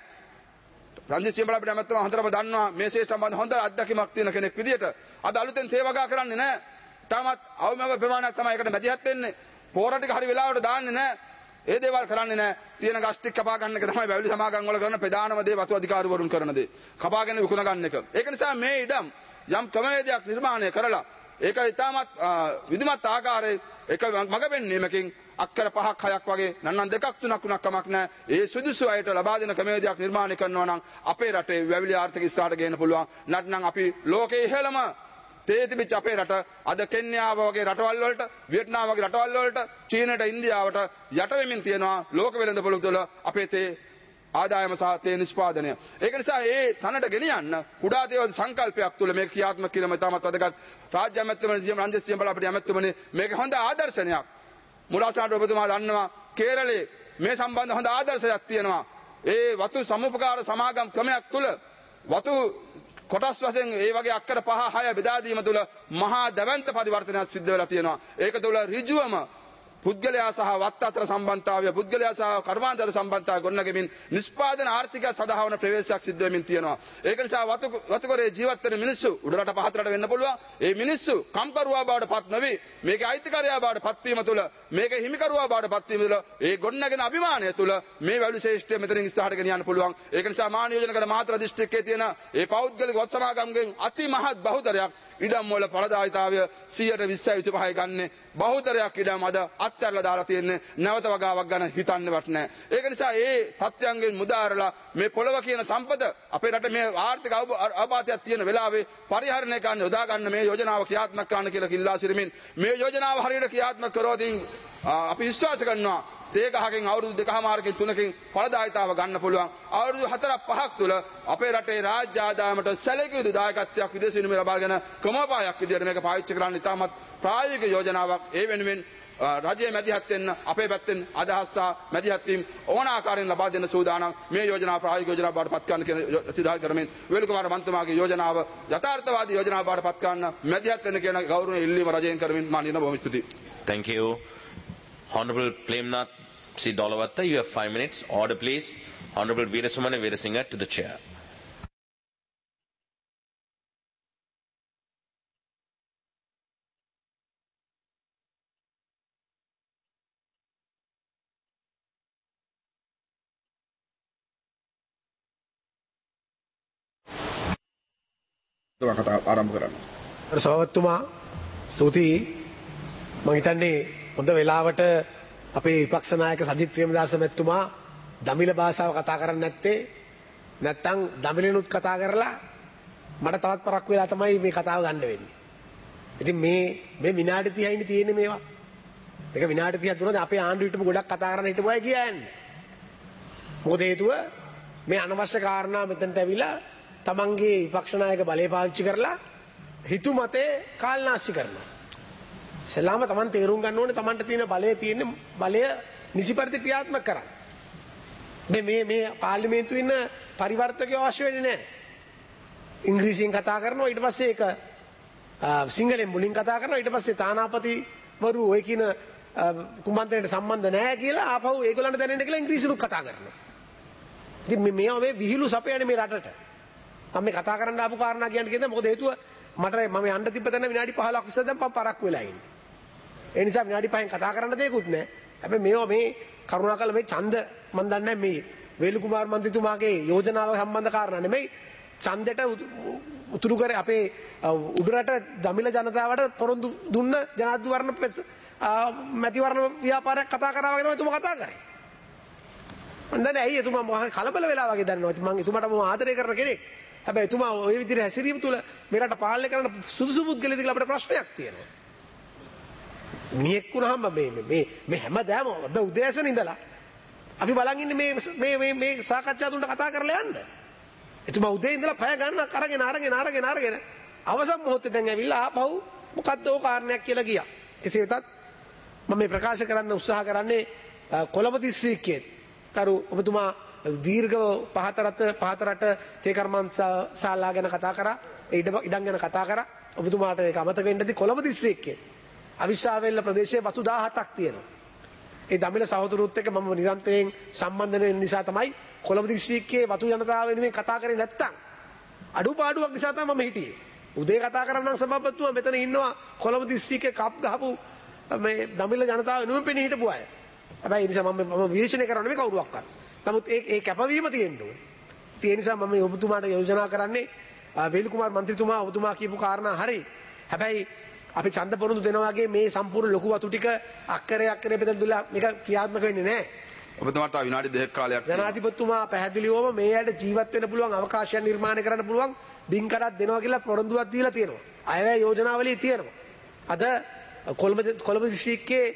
රංජිත් සියඹලා අපිට අමතකව හොඳටම දන්නවා මේ ශේෂ සම්බන්ධ හොඳ අත්දැකීමක් තියෙන කෙනෙක් විදියට. අද අලුතෙන් තේ වගා කරන්නේ නැහැ. තාමත් අවමව ප්‍රමාණයක් තමයි ඒකට මැදිහත් වෙන්නේ. පෝර ටික හරි වෙලාවට දාන්නේ නැහැ. ඒ දේවල් කරන්නේ නැහැ. තියෙන ගස් ටික කපා ගන්න එක තමයි වැවිලි සමාගම් වල කරන ප්‍රධානම දේ වතු අධිකාරිවරුන් කරන දේ. කපාගෙන විකුණ ගන්න එක. ඒක නිසා මේ ඉඩම් යම් ක්‍රමවේදයක් නිර්මාණය කරලා ඒක ඉතාමත් විධිමත් ආකාරයේ ඒක මග පෙන්වීමකින් අක්කර 5ක් 6ක් වගේ නන්නම් 2ක් 3ක් වුණක් කමක් නැහැ. ඒ සුදුසු අයට ලබා දෙන ක්‍රමවේදයක් නිර්මාණය කරනවා නම් අපේ රටේ වැවිලි ආර්ථික ඉස්සරහට ගේන්න පුළුවන්. නැත්නම් අපි ලෝකයේ ඉහළම තේතිබිච්ච අපේ රට අද කෙන්යාව වගේ රටවල් වලට, වියට්නාම් වගේ රටවල් වලට, චීනට, ඉන්දියාවට යට වෙමින් තියෙනවා ලෝක වෙළඳපොළ තුළ අපේ තේ ආදායම සහ තේ නිෂ්පාදනය. ඒක නිසා ඒ තනට ගෙනියන්න කුඩා දේවල් සංකල්පයක් තුළ මේක ක්‍රියාත්මක කිරීම ඉතාමත් වැදගත්. රාජ්‍ය ඇමතුමනි රංජිත් සියඹලා අපිට ඇමතුමනි මේක හොඳ ආදර්ශනයක්. මුලාසනාට ඔබතුමා දන්නවා කේරළේ මේ සම්බන්ධ හොඳ ආදර්ශයක් තියෙනවා. ඒ වතු සමුපකාර සමාගම් ක්‍රමයක් තුළ වතු කොටස් වශයෙන් ඒ වගේ අක්කර 5 6 බෙදා දීම තුළ මහා දැවැන්ත පරිවර්තනයක් සිද්ධ වෙලා තියෙනවා. ඒක තුළ ඍජුවම පුද්ගලයා සහ වත් අතර සම්බන්ධතාවය, පුද්ගලයා සහ කර්මාන්ත අතර සම්බන්ධතාවය ගොඩනගමින් නිෂ්පාදන ආර්ථිකය සඳහා වන ප්‍රවේශයක් සිද්ධ වෙමින් තියෙනවා. ඒක නිසා වතුකරේ ජීවත් වෙන මිනිස්සු උඩරට පහතරට වෙන්න පුළුවන්. ඒ මිනිස්සු කම්කරුවා බවට පත් නොවි මේකේ අයිතිකාරයා බවට පත්වීම තුළ, මේකේ හිමිකරුවා බවට පත්වීම තුළ, ඒ ගොඩනගෙන අභිමානය තුළ මේ වැවිලි ශ්‍රේෂ්ඨය මෙතනින් ඉස්සරහට ගෙනියන්න පුළුවන්. ඒක නිසා මාන යෝජනකට මාතර දිස්ත්‍රික්කයේ තියෙන ඒ පෞද්ගලික වත් සමාගම්ගෙන් අති මහත් බහුතරයක් ඉඩම් වල ඵලදායීතාවය 125යි ගන්න. බහුතරයක් ඉඩම් අද අත්හැරලා දාලා තියෙන්නේ. නැවත වගාවක් ගන්න හිතන්නවත් නැහැ. ඒක නිසා ඒ තත්ත්වයන්ගෙන් මුදාරලා මේ පොළව කියන සම්පත අපේ රටේ මේ ආර්ථික අබාධයක් තියෙන වෙලාවේ පරිහරණය කරන්න යොදා ගන්න මේ යෝජනාව ක්‍රියාත්මක කරන්න කියලා කිල්ලා සිරමින් මේ යෝජනාව හරියට ක්‍රියාත්මක කරොත් අපි විශ්වාස කරනවා තේ ගහකින් අවුරුදු 2කමාරකින් 3කින් ඵලදායීතාව ගන්න පුළුවන්. අවුරුදු 4ක් 5ක් තුළ අපේ රටේ රාජ්‍ය ආදායමට සැලකිය යුතු දායකත්වයක් විදේශ විනිමය ලබාගෙන ක්‍රමෝපායක් විදිහට මේක පාවිච්චි කරන්න ඉතාමත් ප්‍රායෝගික යෝජනාවක්. ඒ වෙනුවෙන් රජයේ මැදිහත් වෙන්න අපේ පැත්තෙන් අදහස් සහ මැදිහත් වීම ඕන ආකාරයෙන් ලබා දෙන්න සූදානම්. මේ යෝජනාව ප්‍රායෝගික යෝජනාවක් බවට පත් කරන්න කියන සිතාල් කරමින් වේලු කුමාර මන්ත්‍රීතුමාගේ යෝජනාව යථාර්ථවාදී යෝජනාවක් බවට පත් කරන්න මැදිහත් වෙන්න කියන ගෞරවයෙන් ඉල්ලීම රජයෙන් කරමින් මා නින බොහොම ස්තුතියි. Thank you. Honourable Premnath C. Dolavatta, you have 5 minutes. Order, please. Honourable Veerasumana Veerasinghe to the chair. කතා ආරම්භ කරන්න. සභාපතිතුමා ස්තුතියි. මම හිතන්නේ හොඳ වෙලාවට අපේ විපක්ෂ නායක සජිත් ප්‍රේමදාස මැතිතුමා දමිළ භාෂාව කතා කරන්නේ නැත්තේ නැත්තම් දමිළෙනුත් කතා කරලා මට තවත් පරක් වෙලා තමයි මේ කතාව ගන්න වෙන්නේ. ඉතින් මේ විනාඩි 30යිනේ තියෙන්නේ මේවා. මේක විනාඩි 30ක් දුන්නද අපේ ආණ්ඩුවෙටම ගොඩක් කතා කරන්න හිටපු අය කියන්නේ. මොකද හේතුව මේ අනවශ්‍ය කාරණා මෙතනට ඇවිලා තමන්ගේ විපක්ෂ නායක බලය පාවිච්චි කරලා හිතු මතේ කාල්නාස්ති කරනවා. සලාම තමන් තේරුම් ගන්න ඕනේ තමන්ට තියෙන බලය නිසිපරිදි ක්‍රියාත්මක කරන්න. මේ පාර්ලිමේන්තුවේ ඉන්න පරිවර්තකයෝ අවශ්‍ය වෙන්නේ නැහැ. ඉංග්‍රීසියෙන් කතා කරනවා ඊට පස්සේ ඒක සිංහලෙන් මුලින් කතා කරනවා ඊට පස්සේ තානාපතිවරු ඔය කියන කුමන්ත්‍රණයට සම්බන්ධ නැහැ කියලා ආපහු ඒගොල්ලන්ට දැනෙන්න කියලා ඉංග්‍රීසියෙන් කතා කරනවා. ඉතින් මේවා මේ විහිළු සපයන්නේ මේ රටට. මම මේ කතා කරන්න ආපු කාරණා කියන්නේ මොකද හේතුව මට මම යන්න තිබ්බ තැන විනාඩි 15ක් ඉස්සර දැන් මම පරක්කු වෙලා ඉන්නේ. ඒ නිසා විනාඩි 5න් කතා කරන්න දෙයක්වත් නැහැ. හැබැයි මේවා මේ කරුණාකරලා මේ ඡන්ද මම දන්නේ මේ වේලුකුමාර මන්ත්‍රීතුමාගේ යෝජනාව සම්බන්ධ කාරණා නෙමෙයි ඡන්දෙට උතුරු කරේ අපේ උඩරට දමිළ ජනතාවට පොරොන්දු දුන්න ජනාධිපතිවරණ මැතිවරණ ව්‍යාපාරයක් කතා කරා වගේ තමයි එතුමා කතා කරේ. මම දන්නේ ඇයි එතුමා මහා කලබල වෙලා වගේ දන්නවා. මම එතුමාට මම ආදරය කරන කෙනෙක්. හැබැයි එතුමා ওই විදිහට හැසිරීම තුළ මේ රට පාලනය කරන්න සුදුසු පුද්ගලයෙක් කියලා අපිට ප්‍රශ්නයක් තියෙනවා. මියෙක් වුණාම මේ හැමදාම අද උදෑසන ඉඳලා අපි බලන් ඉන්නේ මේ සාකච්ඡා තුනට කතා කරලා යන්න. එතුමා උදේ ඉඳලා පැය ගන්නක් අරගෙන අවසන් මොහොතේ දැන් ඇවිල්ලා ආපහු මොකද්ද ඕ කාරණයක් කියලා ගියා. කෙසේ වෙතත් මම මේ ප්‍රකාශ කරන්න උත්සාහ කරන්නේ කොළඹ දිස්ත්‍රික්කයේ කරු ඔබතුමා දීර්ඝව පහතරට තේකර්මන්ත ශාලා ගැන කතා කරා, ඉඩම් ගැන කතා කරා. ඔබතුමාට ඒක අමතක වෙන්නදී කොළඹ දිස්ත්‍රික්කයේ අවිස්සාවේල්ල ප්‍රදේශයේ වතු 17ක් තියෙනවා. ඒ දමිළ සහෝදරුත් එක්ක මම නිරන්තරයෙන් සම්බන්ධ වෙන නිසා තමයි කොළඹ දිස්ත්‍රික්කයේ වතු ජනතාව වෙනුවෙන් කතා කරේ නැත්තම් අඩුපාඩුවක් නිසා තමයි මම හිටියේ. උදේ කතා කරන්නම් සභාපතිතුමා මෙතන ඉන්නවා කොළඹ දිස්ත්‍රික්කයේ කප් ගහපු මේ දමිළ ජනතාව වෙනුවෙන් පෙනී හිටපු අය. හැබැයි ඒ නිසා මම විශ්ලේෂණය කරන්නේ මේ කවුරුවක්වත්. නමුත් ඒ කැපවීම තියෙන්න ඕනේ. ඒ නිසා මම ඔබතුමාට යෝජනා කරන්නේ වේලුකුමාර මන්ත්‍රීතුමා ඔබතුමා කියපු කාරණා හරි. හැබැයි අපි ඡන්ද පොරොන්දු දෙනවා වගේ මේ සම්පූර්ණ ලොකු වතු ටික අක්කරේ බෙදලා දුලා මේක ක්‍රියාත්මක වෙන්නේ නැහැ. ඔබතුමාට විනාඩි 2ක කාලයක් ජනාධිපතිතුමා පැහැදිලිවම මේ ඇයට ජීවත් වෙන්න පුළුවන් අවකාශයක් නිර්මාණය කරන්න පුළුවන් බින්කඩක් දෙනවා කියලා පොරොන්දුවක් දීලා තියෙනවා. අයවැය යෝජනාවලිය තියෙනවා. අද කොළඹ දිස්ත්‍රික්කයේ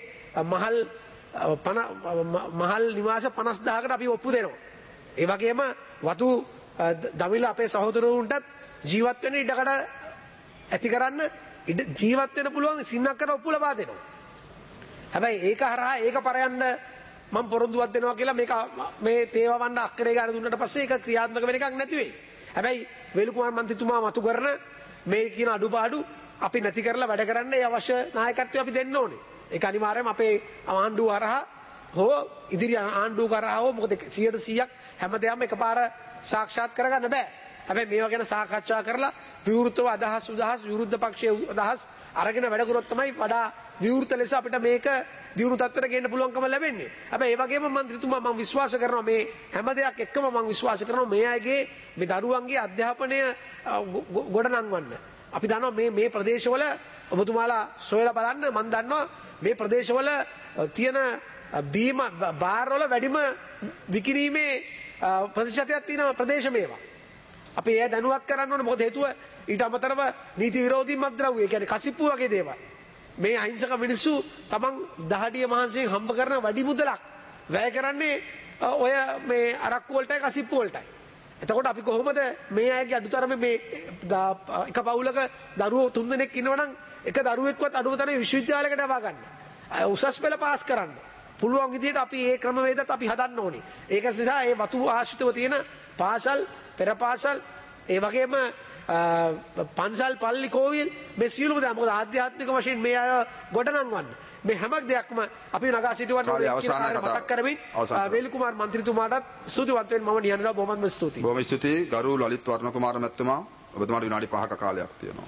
මහල් නිවාස 50000කට අපි ඔප්පු දෙනවා. ඒ වගේම වතු දමිළ අපේ සහෝදරවරුන්ටත් ජීවත් වෙන්න ඉඩකඩ ඇති කරන්න ජීවත් වෙන්න පුළුවන් සින්නක්කට ඔප්පු ලබා දෙනවා. හැබැයි ඒක හරහා ඒක පරයන්න මම පොරොන්දුවක් දෙනවා කියලා මේ තේවවන්න අක්කරේ ගන්න දුන්නාට පස්සේ ඒක ක්‍රියාත්මක වෙන එකක් නැති වෙයි. හැබැයි වේලුකුමාර මන්ත්‍රීතුමා මතු කරන මේ කියන අඩුපාඩු අපි නැති කරලා වැඩ කරන්න ඒ අවශ්‍ය නායකත්වය අපි දෙන්න ඕනේ. ඒක අනිවාර්යයෙන්ම අපේ ආණ්ඩුව හරහා හෝ ඉදිරි ආණ්ඩුව කරහා හෝ මොකද 100% හැමදේම එකපාර සාක්ෂාත් කරගන්න බෑ. හැබැයි මේවා ගැන සාකච්ඡා කරලා විවෘතව අදහස් විරුද්ධ පක්ෂයේ අදහස් අරගෙන වැඩ කරොත් තමයි වඩා විවෘත ලෙස අපිට මේක දියුණු තත්ත්වයට ගේන්න පුළුවන්කම ලැබෙන්නේ. හැබැයි ඒ වගේම මන්ත්‍රීතුමා මම විශ්වාස කරනවා මේ හැම දෙයක් එක්කම මම විශ්වාස කරනවා මේ අයගේ මේ දරුවන්ගේ අධ්‍යාපනය ගොඩනංවන්න. අපි දන්නවා මේ ප්‍රදේශවල ඔබතුමාලා සොයලා බලන්න මම දන්නවා මේ ප්‍රදේශවල තියෙන බීම බාරවල වැඩිම විකිණීමේ ප්‍රතිශතයක් තියෙන ප්‍රදේශ මේවා. අපි ඒ දැනුවත් කරන්න ඕනේ. මොකද හේතුව ඊට අමතරව නීති විරෝධී මත්ද්‍රව්‍ය කියන්නේ කසිප්පු වගේ දේවල්. මේ අහිංසක මිනිස්සු තමන් දහඩිය මහන්සියෙන් හම්බ කරන වැඩි මුදලක් වැය කරන්නේ ඔය මේ අරක්කු වලටයි කසිප්පු වලටයි. එතකොට අපි කොහොමද මේ අයගේ අඩුතරමේ මේ එක පවුලක දරුවෝ 3 දෙනෙක් ඉන්නවනම් එක දරුවෙක්වත් අඩුතරමේ විශ්වවිද්‍යාලයකට යවා ගන්න. උසස් පෙළ පාස් කරන්න. පුළුවන් විදිහට අපි මේ ක්‍රමවේදත් අපි හදන්න ඕනේ. ඒක නිසා මේ වතු ආශ්‍රිතව තියෙන පාසල්, පෙර පාසල්, ඒ වගේම පන්සල්, පල්ලි, කෝවිල් මේ සියලුම දේ මොකද ආධ්‍යාත්මික වශයෙන් මේ අය ගොඩනංවන්න. මේ හැම දෙයක්ම අපි නගා සිටවන්න ඕනේ කියලා මතක් කරමින් වේලුකුමාර මන්ත්‍රීතුමාටත් ස්තුතිවන්ත වෙන්න මම නියනවා. බොහොමත්ම ස්තුතියි. බොහොම ස්තුතියි ගරු ලලිත් වර්ණකුමාර මැතිතුමා. ඔබතුමාට විනාඩි 5ක කාලයක් තියෙනවා.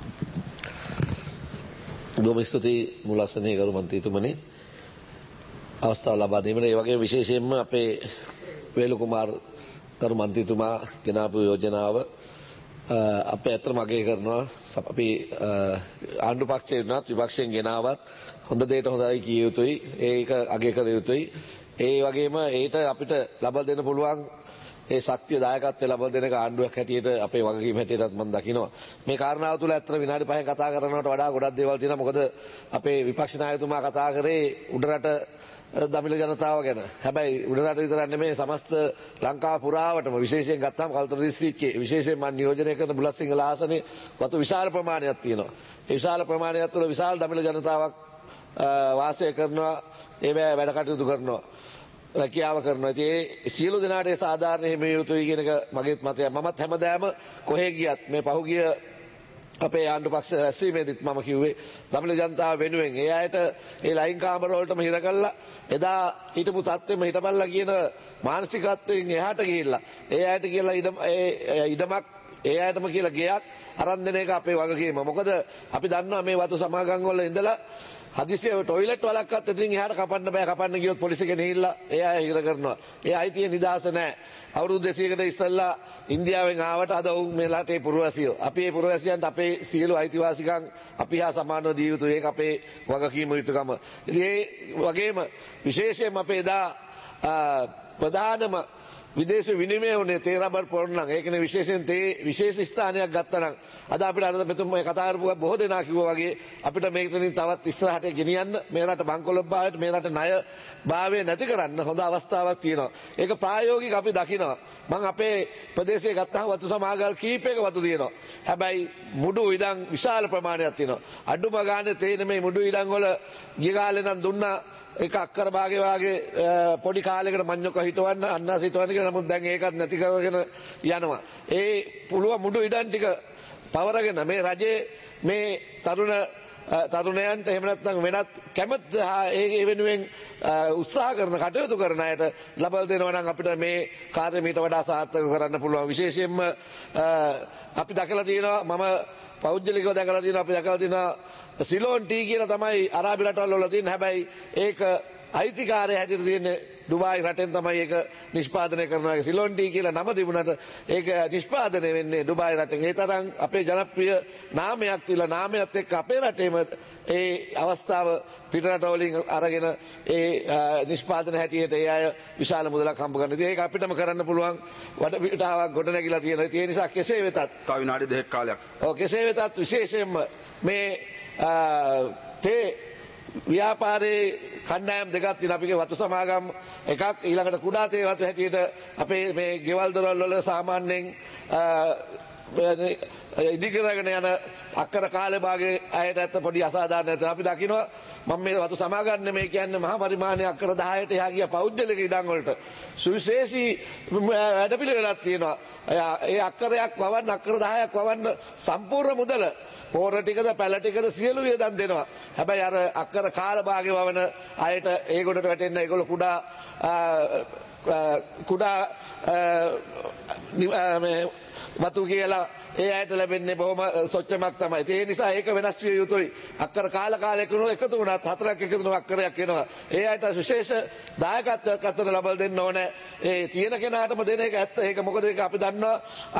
බොහොම ස්තුතියි මුලස්සනේ ගරු මන්ත්‍රීතුමනි. අවස්ථාව ලබා දීමට ඒ වගේ විශේෂයෙන්ම අපේ වේලුකුමාර ගරු මන්ත්‍රීතුමා ගෙනාපු යෝජනාව අපේ ඇත්තටම අගය කරනවා. අපි ආණ්ඩු පක්ෂේ වුණත් විපක්ෂයෙන් ගෙනාවත් හොඳ දෙයට හොඳයි කිය යුතුයි. ඒක අගය කළ යුතුයි. ඒ වගේම ඒට අපිට ලබා දෙන්න පුළුවන් ඒ ශක්තිය දායකත්වය ලබා දෙන ආණ්ඩුවක් හැටියට අපේ වගකීම හැටියටත් මම දකිනවා. මේ කාරණාව තුළ ඇත්තට විනාඩි 5න් කතා කරනවට වඩා ගොඩක් දේවල් තියෙනවා. මොකද අපේ විපක්ෂ නායකතුමා කතා කරේ උඩරට දමිළ ජනතාව ගැන. හැබැයි උඩරට විතරක් නෙමෙයි සමස්ත ලංකාව පුරාවටම විශේෂයෙන් ගත්තාම කල්තර දිස්ත්‍රික්කයේ විශේෂයෙන් මම නියෝජනය කරන බුලත්සිංහල ආසනයේ වතු විශාල ප්‍රමාණයක් තියෙනවා. ඒ විශාල ප්‍රමාණයක් තුළ විශාල දමිළ ජනතාවක් වාසය කරනවා. ඒ වැඩ කටයුතු කරනවා. රැකියාව කරනවා. ඒ සියලු දෙනාට සාධාරණ හිමිය යුතුයි කියන එක මගේත් මතයයි. මමත් හැමදාම කොහේ ගියත් මේ පහුගිය අපේ ආණ්ඩු පක්ෂ රැස්වීමේදීත් මම කිව්වේ දමිළ ජනතාව වෙනුවෙන් ඒ අයට ඒ ලයින් කාමර වලටම හිර කළා එදා හිටපු තත්ත්වෙම හිටපල්ලා කියන මානසිකත්වයෙන් එහාට ගිහිල්ලා ඒ අයට කියලා ඉඩමක් ඒ අයටම කියලා ගයක් අරන් දෙන එක අපේ වගකීම. මොකද අපි දන්නවා මේ වතු සමාගම් වල ඉඳලා හදිසිය ටොයිලට් වලක්වත් ඉතින් එහාට කපන්න බෑ. කපන්න ගියොත් පොලිසිය ගෙනහිල්ලා ඒ අය හිර කරනවා. ඒ අයිතිය නිදාස නැහැ. අවුරුදු 200කට ඉස්සෙල්ලා ඉන්දියාවෙන් ආවට අද උන් මේ රටේ පුරවැසියෝ. අපි මේ පුරවැසියන්ට අපේ සියලු අයිතිවාසිකම් අපි හා සමානව දී යුතුයි. ඒක අපේ වගකීම යුතුකම. ඉතින් ඒ වගේම විශේෂයෙන්ම අපේ එදා ප්‍රධානම විදේශ විනිමය උනේ තේ රබර් පොරොන්නම්. ඒකනේ විශේෂයෙන් තේ විශේෂ ස්ථානයක් ගත්තනම් අද අපිට අර මෙතුමා කතා කරපු බොහෝ දෙනා කිව්වා වගේ අපිට මේකෙන් තවත් ඉස්සරහට ගෙනියන්න මේ රට බංකොලොත් භාවයට මේ රට ණය භාවය නැති කරන්න හොඳ අවස්ථාවක් තියෙනවා. ඒක ප්‍රායෝගික අපි දකිනවා. මම අපේ ප්‍රදේශයේ ගත්තාම වතු සමාගල් කීපයක වතු තියෙනවා. හැබැයි මුඩු ඉඩම් විශාල ප්‍රමාණයක් තියෙනවා. අඩුම ගානේ තේින මේ මුඩු ඉඩම් වල ගිය කාලේ නම් දුන්නා ඒක අක්කර භාගේ වාගේ පොඩි කාලයකට මඤ්ඤොක හිටවන්න අන්නාස හිටවන්න කියලා. නමුත් දැන් ඒකත් නැති කරගෙන යනවා. ඒ පුළුවන් මුඩු ඉඩම් ටික පවරගෙන මේ රජයේ මේ තරුණයන්ට එහෙම නැත්නම් වෙනත් කැමැත්ත ඒ වෙනුවෙන් උත්සාහ කරන කටයුතු කරන අයට ලබා දෙනවා නම් අපිට මේ කාර්ය මීට වඩා සාර්ථක කරන්න පුළුවන්. විශේෂයෙන්ම අපි දැකලා තියෙනවා මම පෞද්ගලිකව දැකලා තියෙනවා අපි දැකලා තියෙනවා සිලෝන් ටී කියලා තමයි අරාබි රටවල් වල තියෙන. හැබැයි ඒක අයිතිකාරය හැටියට තියෙන්නේ ඩුබායි රටෙන් තමයි ඒක නිෂ්පාදනය කරනවා. සිලෝන් ටී කියලා නම තිබුණාට ඒක නිෂ්පාදනය වෙන්නේ ඩුබායි රටෙන්. ඒ තරම් අපේ ජනප්‍රිය නාමයක් තියලා නාමයත් එක්ක අපේ රටේම ඒ අවස්ථාව පිටරට වලින් අරගෙන ඒ නිෂ්පාදන හැටියට ඒ අය විශාල මුදලක් හම්බ කරනවා. ඉතින් ඒක අපිටම කරන්න පුළුවන් වටපිටාවක් ගොඩනැගිලා තියෙනවා. ඒ නිසා කෙසේ වෙතත් තව විනාඩි 2ක කාලයක්. ඔව් කෙසේ වෙතත් විශේෂයෙන්ම මේ තේ ව්‍යාපාරයේ කණ්ඩායම් දෙකක් තියෙනවා. අපිගේ වතු සමාගම් එකක් ඊළඟට කුඩා තේ වතු හැටියට අපේ මේ ගෙවල් දොරවල් වල සාමාන්‍යයෙන් ඉදිකරගෙන යන අක්කර කාලේ භාගයේ අයට ඇත්ත පොඩි අසාධාරණ නැත. අපි දකිනවා මම මේ වතු සමාගම් නෙමෙයි කියන්නේ මහා පරිමාණයේ අක්කර 10ට එහා ගිය පෞද්ගලික ඉඩම් වලට සුවිශේෂී වැඩපිළිවෙලක් තියෙනවා. ඒ අක්කරයක් වවන්න අක්කර 10ක් වවන්න සම්පූර්ණ මුදල පෝර ටිකද පැල ටිකද සියලු වියදම් දෙනවා. හැබැයි අර අක්කර කාල භාගයේ වවන අයට ඒගොඩට වැටෙන්න ඒගොල්ලෝ කුඩා වතු කියලා ඒ අයට ලැබෙන්නේ බොහොම සොච්චමක් තමයි. ඒ නිසා ඒක වෙනස් විය යුතුයි. අක්කර කාලයක එකතු වුණත් 4ක් එකතු වුණ අක්කරයක් වෙනවා. ඒ අයට විශේෂ දායකත්වයක් අතර ලබා දෙන්න ඕනේ. ඒ තියෙන කෙනාටම දෙන එක ඇත්ත. ඒක මොකද ඒක අපි දන්නවා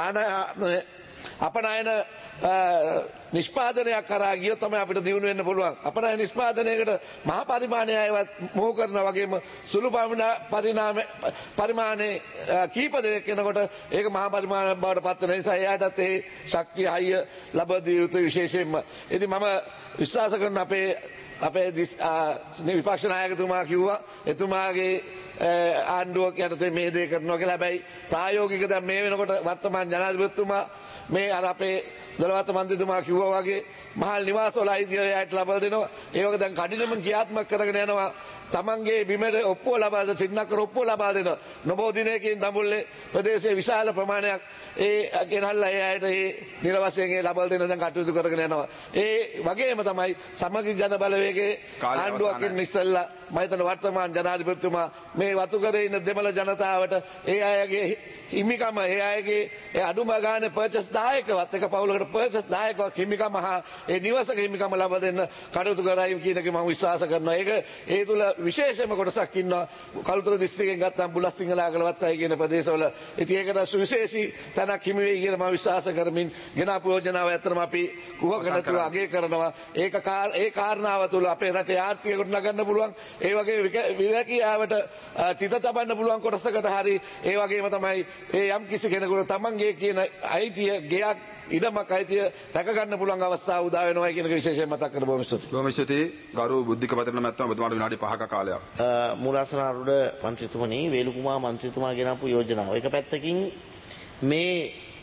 අපනයන නිෂ්පාදනයක් කරා ගියොත් තමයි අපිට දියුණු වෙන්න පුළුවන්. අපනයන නිෂ්පාදනයකට මහා පරිමාණය අයවත් මොහු කරනා වගේම සුළු පරිමාණයේ කීප දෙනෙක් වෙනකොට ඒක මහා පරිමාණයක් බවට පත් වෙන නිසා එයාටත් ඒ ශක්තිය හයිය ලබා දිය යුතුයි විශේෂයෙන්ම. ඉතින් මම විශ්වාස කරන අපේ විපක්ෂ නායකතුමා කිව්වා එතුමාගේ ආණ්ඩුවක් යටතේ මේ දේ කරනවා කියලා. හැබැයි ප්‍රායෝගික දැන් මේ වෙනකොට වර්තමාන ජනාධිපතිතුමා මේ අර අපේ දොළවත්ත මන්ත්‍රීතුමා කිව්වා වගේ මහල් නිවාස වල අයිතිය එයාට ලබා දෙනවා. ඒ වගේ දැන් කඩිනම ක්‍රියාත්මක කරගෙන යනවා. තමන්ගේ බිමට ඔප්පුව ලබා දෙන සින්නකර ඔප්පුව ලබා දෙන නොබෝ දිනයකින් දඹුල්ලේ ප්‍රදේශයේ විශාල ප්‍රමාණයක් ඒ ගෙනල්ලා ඒ අයට ඒ නිර්වසයෙන් ඒ ලබා දෙන දැන් කටයුතු කරගෙන යනවා. ඒ වගේම තමයි සමගි ජන බලවේගයේ ආණ්ඩුවක් ඉස්සෙල්ලා මම හිතන වර්තමාන ජනාධිපතිතුමා මේ වතුකරේ ඉන්න දෙමළ ජනතාවට ඒ අයගේ හිමිකම ඒ අයගේ ඒ අඩුම ගානේ පර්චස් 10කවත් එක පවුලකට පර්චස් 10කවත් හිමිකම හා ඒ නිවසක හිමිකම ලබා දෙන්න කටයුතු කරයි කියන එක මම විශ්වාස කරනවා. ඒක ඒ තුල විශේෂම කොටසක් ඉන්නවා. කළුතර දිස්ත්‍රික්කයෙන් ගත්තාම බුලත් සිංහලාගලවත්තයි කියන ප්‍රදේශවල. ඉතින් ඒකට සුවිශේෂී තැනක් හිමි වෙයි කියලා මම විශ්වාස කරමින් ගෙනාපු යෝජනාව ඇත්තටම අපි කුහක නැතුව අගය කරනවා. ඒ කාරණාව තුළ අපේ රටේ ආර්ථිකය ගොඩනගන්න පුළුවන්. ඒ වගේ විරැකියාවට තිත තබන්න පුළුවන් කොටසකට හරි ඒ වගේම තමයි ඒ යම් කිසි කෙනෙකුට තමන්ගේ කියන අයිතිය ගෙයක් ඉඩමක් අයිතිය රැක ගන්න පුළුවන් අවස්ථාව උදා වෙනවා කියන එක විශේෂයෙන් මතක් කරලා බොහොම ස්තුතියි. බොහොම ස්තුතියි. ගරු බුද්ධික පතන මැතිතුමා ඔබතුමාට විනාඩි 5ක කාලයක්. මූලාසනාරූඪ මන්ත්‍රීතුමනි වේලුකුමාර මන්ත්‍රීතුමා ගෙනාපු යෝජනාව. එක පැත්තකින් මේ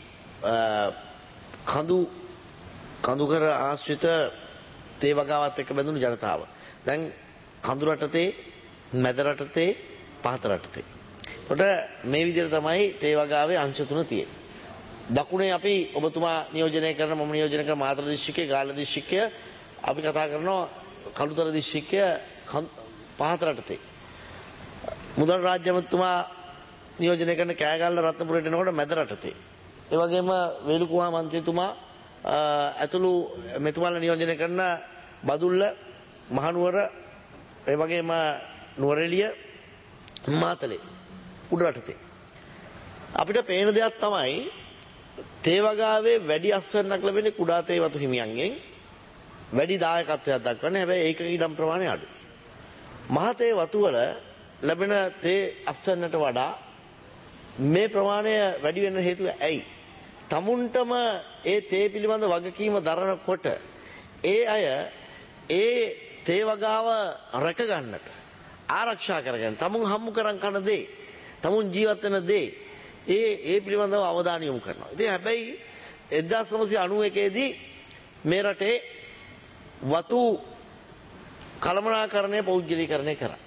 කඳුකර ආශ්‍රිත තේ වගාවත් එක්ක බැඳුණු ජනතාව. දැන් කඳු රටතේ, මැද රටතේ, පහත රටතේ. එතකොට මේ විදිහට තමයි තේ වගාවේ අංශ තුන තියෙන්නේ. දකුණේ අපි ඔබතුමා නියෝජනය කරන මම නියෝජනය කරන මාතර දිස්ත්‍රික්කය, ගාල්ල දිස්ත්‍රික්කය අපි කතා කරනවා කළුතර දිස්ත්‍රික්කය පහත රටතේ. මුදල් රාජ්‍ය ඇමතිතුමා නියෝජනය කරන කෑගල්ල රත්නපුරයට එනකොට මැද රටතේ. ඒ වගේම වේලුකුමා මන්ත්‍රීතුමා ඇතුළු මෙතුමාලා නියෝජනය කරන බදුල්ල මහනුවර ඒ වගේම නුවරඑළිය මාතලේ උඩරටතේ අපිට පේන දෙයක් තමයි තේවගාවේ වැඩි අස්වැන්නක් ලැබෙන්නේ කුඩා තේ වතු හිමියන්ගෙන් වැඩි දායකත්වයක් දක්වන්නේ. හැබැයි ඒක ඊටම ප්‍රමාණය අඩුයි. මහ තේ වතු වල ලැබෙන තේ අස්වැන්නට වඩා මේ ප්‍රමාණය වැඩි වෙන්න හේතුව ඇයි? තමුන්ටම ඒ තේ පිළිබඳ වගකීම දරනකොට ඒ අය ඒ තේ වගාව රැක ගන්නට ආරක්ෂා කරගන්න තමුන් හම්බු කරන් කන දේ තමුන් ජීවත් වෙන දේ ඒ පිළිබඳව අවධානය යොමු කරනවා. ඉතින් හැබැයි 1991 දී මේ රටේ වතු කළමනාකරණය පෞද්ගලීකරණය කරා.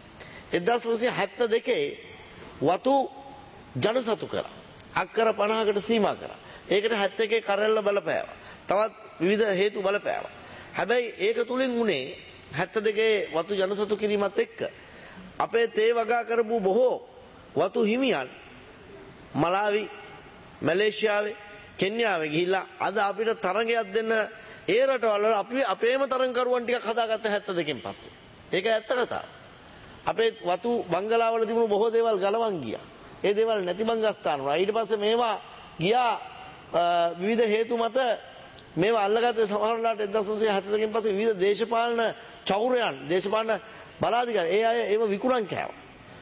1972 වතු ජනසතු කරා. අක්කර 50කට සීමා කරා. ඒකට 71 කරල්ල බලපෑවා. තවත් විවිධ හේතු බලපෑවා. හැබැයි ඒක තුලින් උනේ 72 වතු ජනසතු කිරීමත් එක්ක අපේ තේ වගා කරපු බොහෝ වතු හිමියන් මලාවි මැලේසියාවේ කෙන්යාවේ ගිහිල්ලා අද අපිට තරගයක් දෙන්න ඒ රටවල අපි අපේම තරඟකරුවන් ටිකක් හදාගත්ත 72කින් පස්සේ. ඒක ඇත්ත කතාව. අපේ වතු බංගලාවල තිබුණු බොහෝ දේවල් ගලවන් ගියා. ඒ දේවල් නැති බංගස්ථාන වුණා. ඊට පස්සේ මේවා ගියා විවිධ හේතු මත මේවා අල්ලගත්තේ සමහරලාට 1972කින් පස්සේ විවිධ දේශපාලන චෞරයන් දේශපාලන බලාධිකාරී ඒ අය ඒව විකුණන් කෑවා.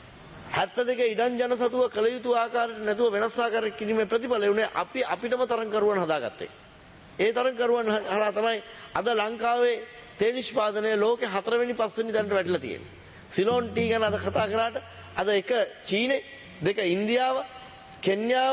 72 ඉඩම් ජනසතුව කළ යුතු ආකාරයට නැතුව වෙනස් ආකාරයකට කිරීමේ ප්‍රතිඵලය උනේ අපිටම තරඟකරුවන් හදාගත්තේ. ඒ තරඟකරුවන් හරහා තමයි අද ලංකාවේ තේ නිෂ්පාදනය ලෝකේ 4 වෙනි 5 වෙනි තැනට වැටිලා තියෙන්නේ. සිලෝන් ටී ගැන අද කතා කරාට අද එක චීනේ දෙක ඉන්දියාව කෙන්යාව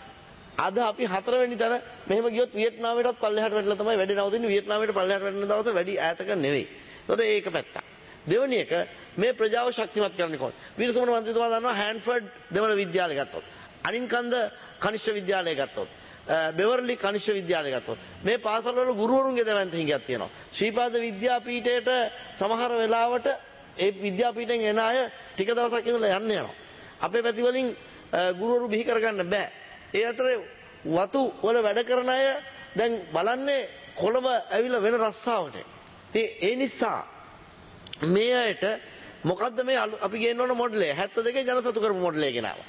අද අපි 4 වෙනි තැන මෙහෙම ගියොත් වියට්නාමයටත් පල්ලෙහාට වැටලා තමයි වැඩි නවතින්නේ. වියට්නාමයට පල්ලෙහාට වැටෙන දවස වැඩි ඈතක නෙවෙයි. ඒකට ඒක පැත්තක්. දෙවැනි එක මේ ප්‍රජාව ශක්තිමත් කරන්නේ කොහොමද? වීරසමන මන්ත්‍රීතුමා දන්නවා හැන්ෆර්ඩ් දෙමළ විද්‍යාලය ගත්තොත්, අනින්කන්ද කනිෂ්ඨ විද්‍යාලය ගත්තොත්, බෙවර්ලි කනිෂ්ඨ විද්‍යාලය ගත්තොත් මේ පාසල් වල ගුරුවරුන්ගේ දැවැන්ත හිඟයක් තියෙනවා. ශ්‍රීපාද විද්‍යාපීඨයට සමහර වෙලාවට ඒ විද්‍යාපීඨෙන් එන අය ටික දවසක් ඉඳලා යන්න යනවා. අපේ පැති වලින් ගුරුවරු බිහි කරගන්න බෑ. ඒ අතරේ වතු වල වැඩ කරන අය දැන් බලන්නේ කොළඹ ඇවිල්ලා වෙන රස්සාවට. ඉතින් ඒ නිසා මේ අයට මොකද්ද මේ අපි ගේන්න ඕන මොඩලය 72 ජනසතු කරපු මොඩලය ගෙනාවා.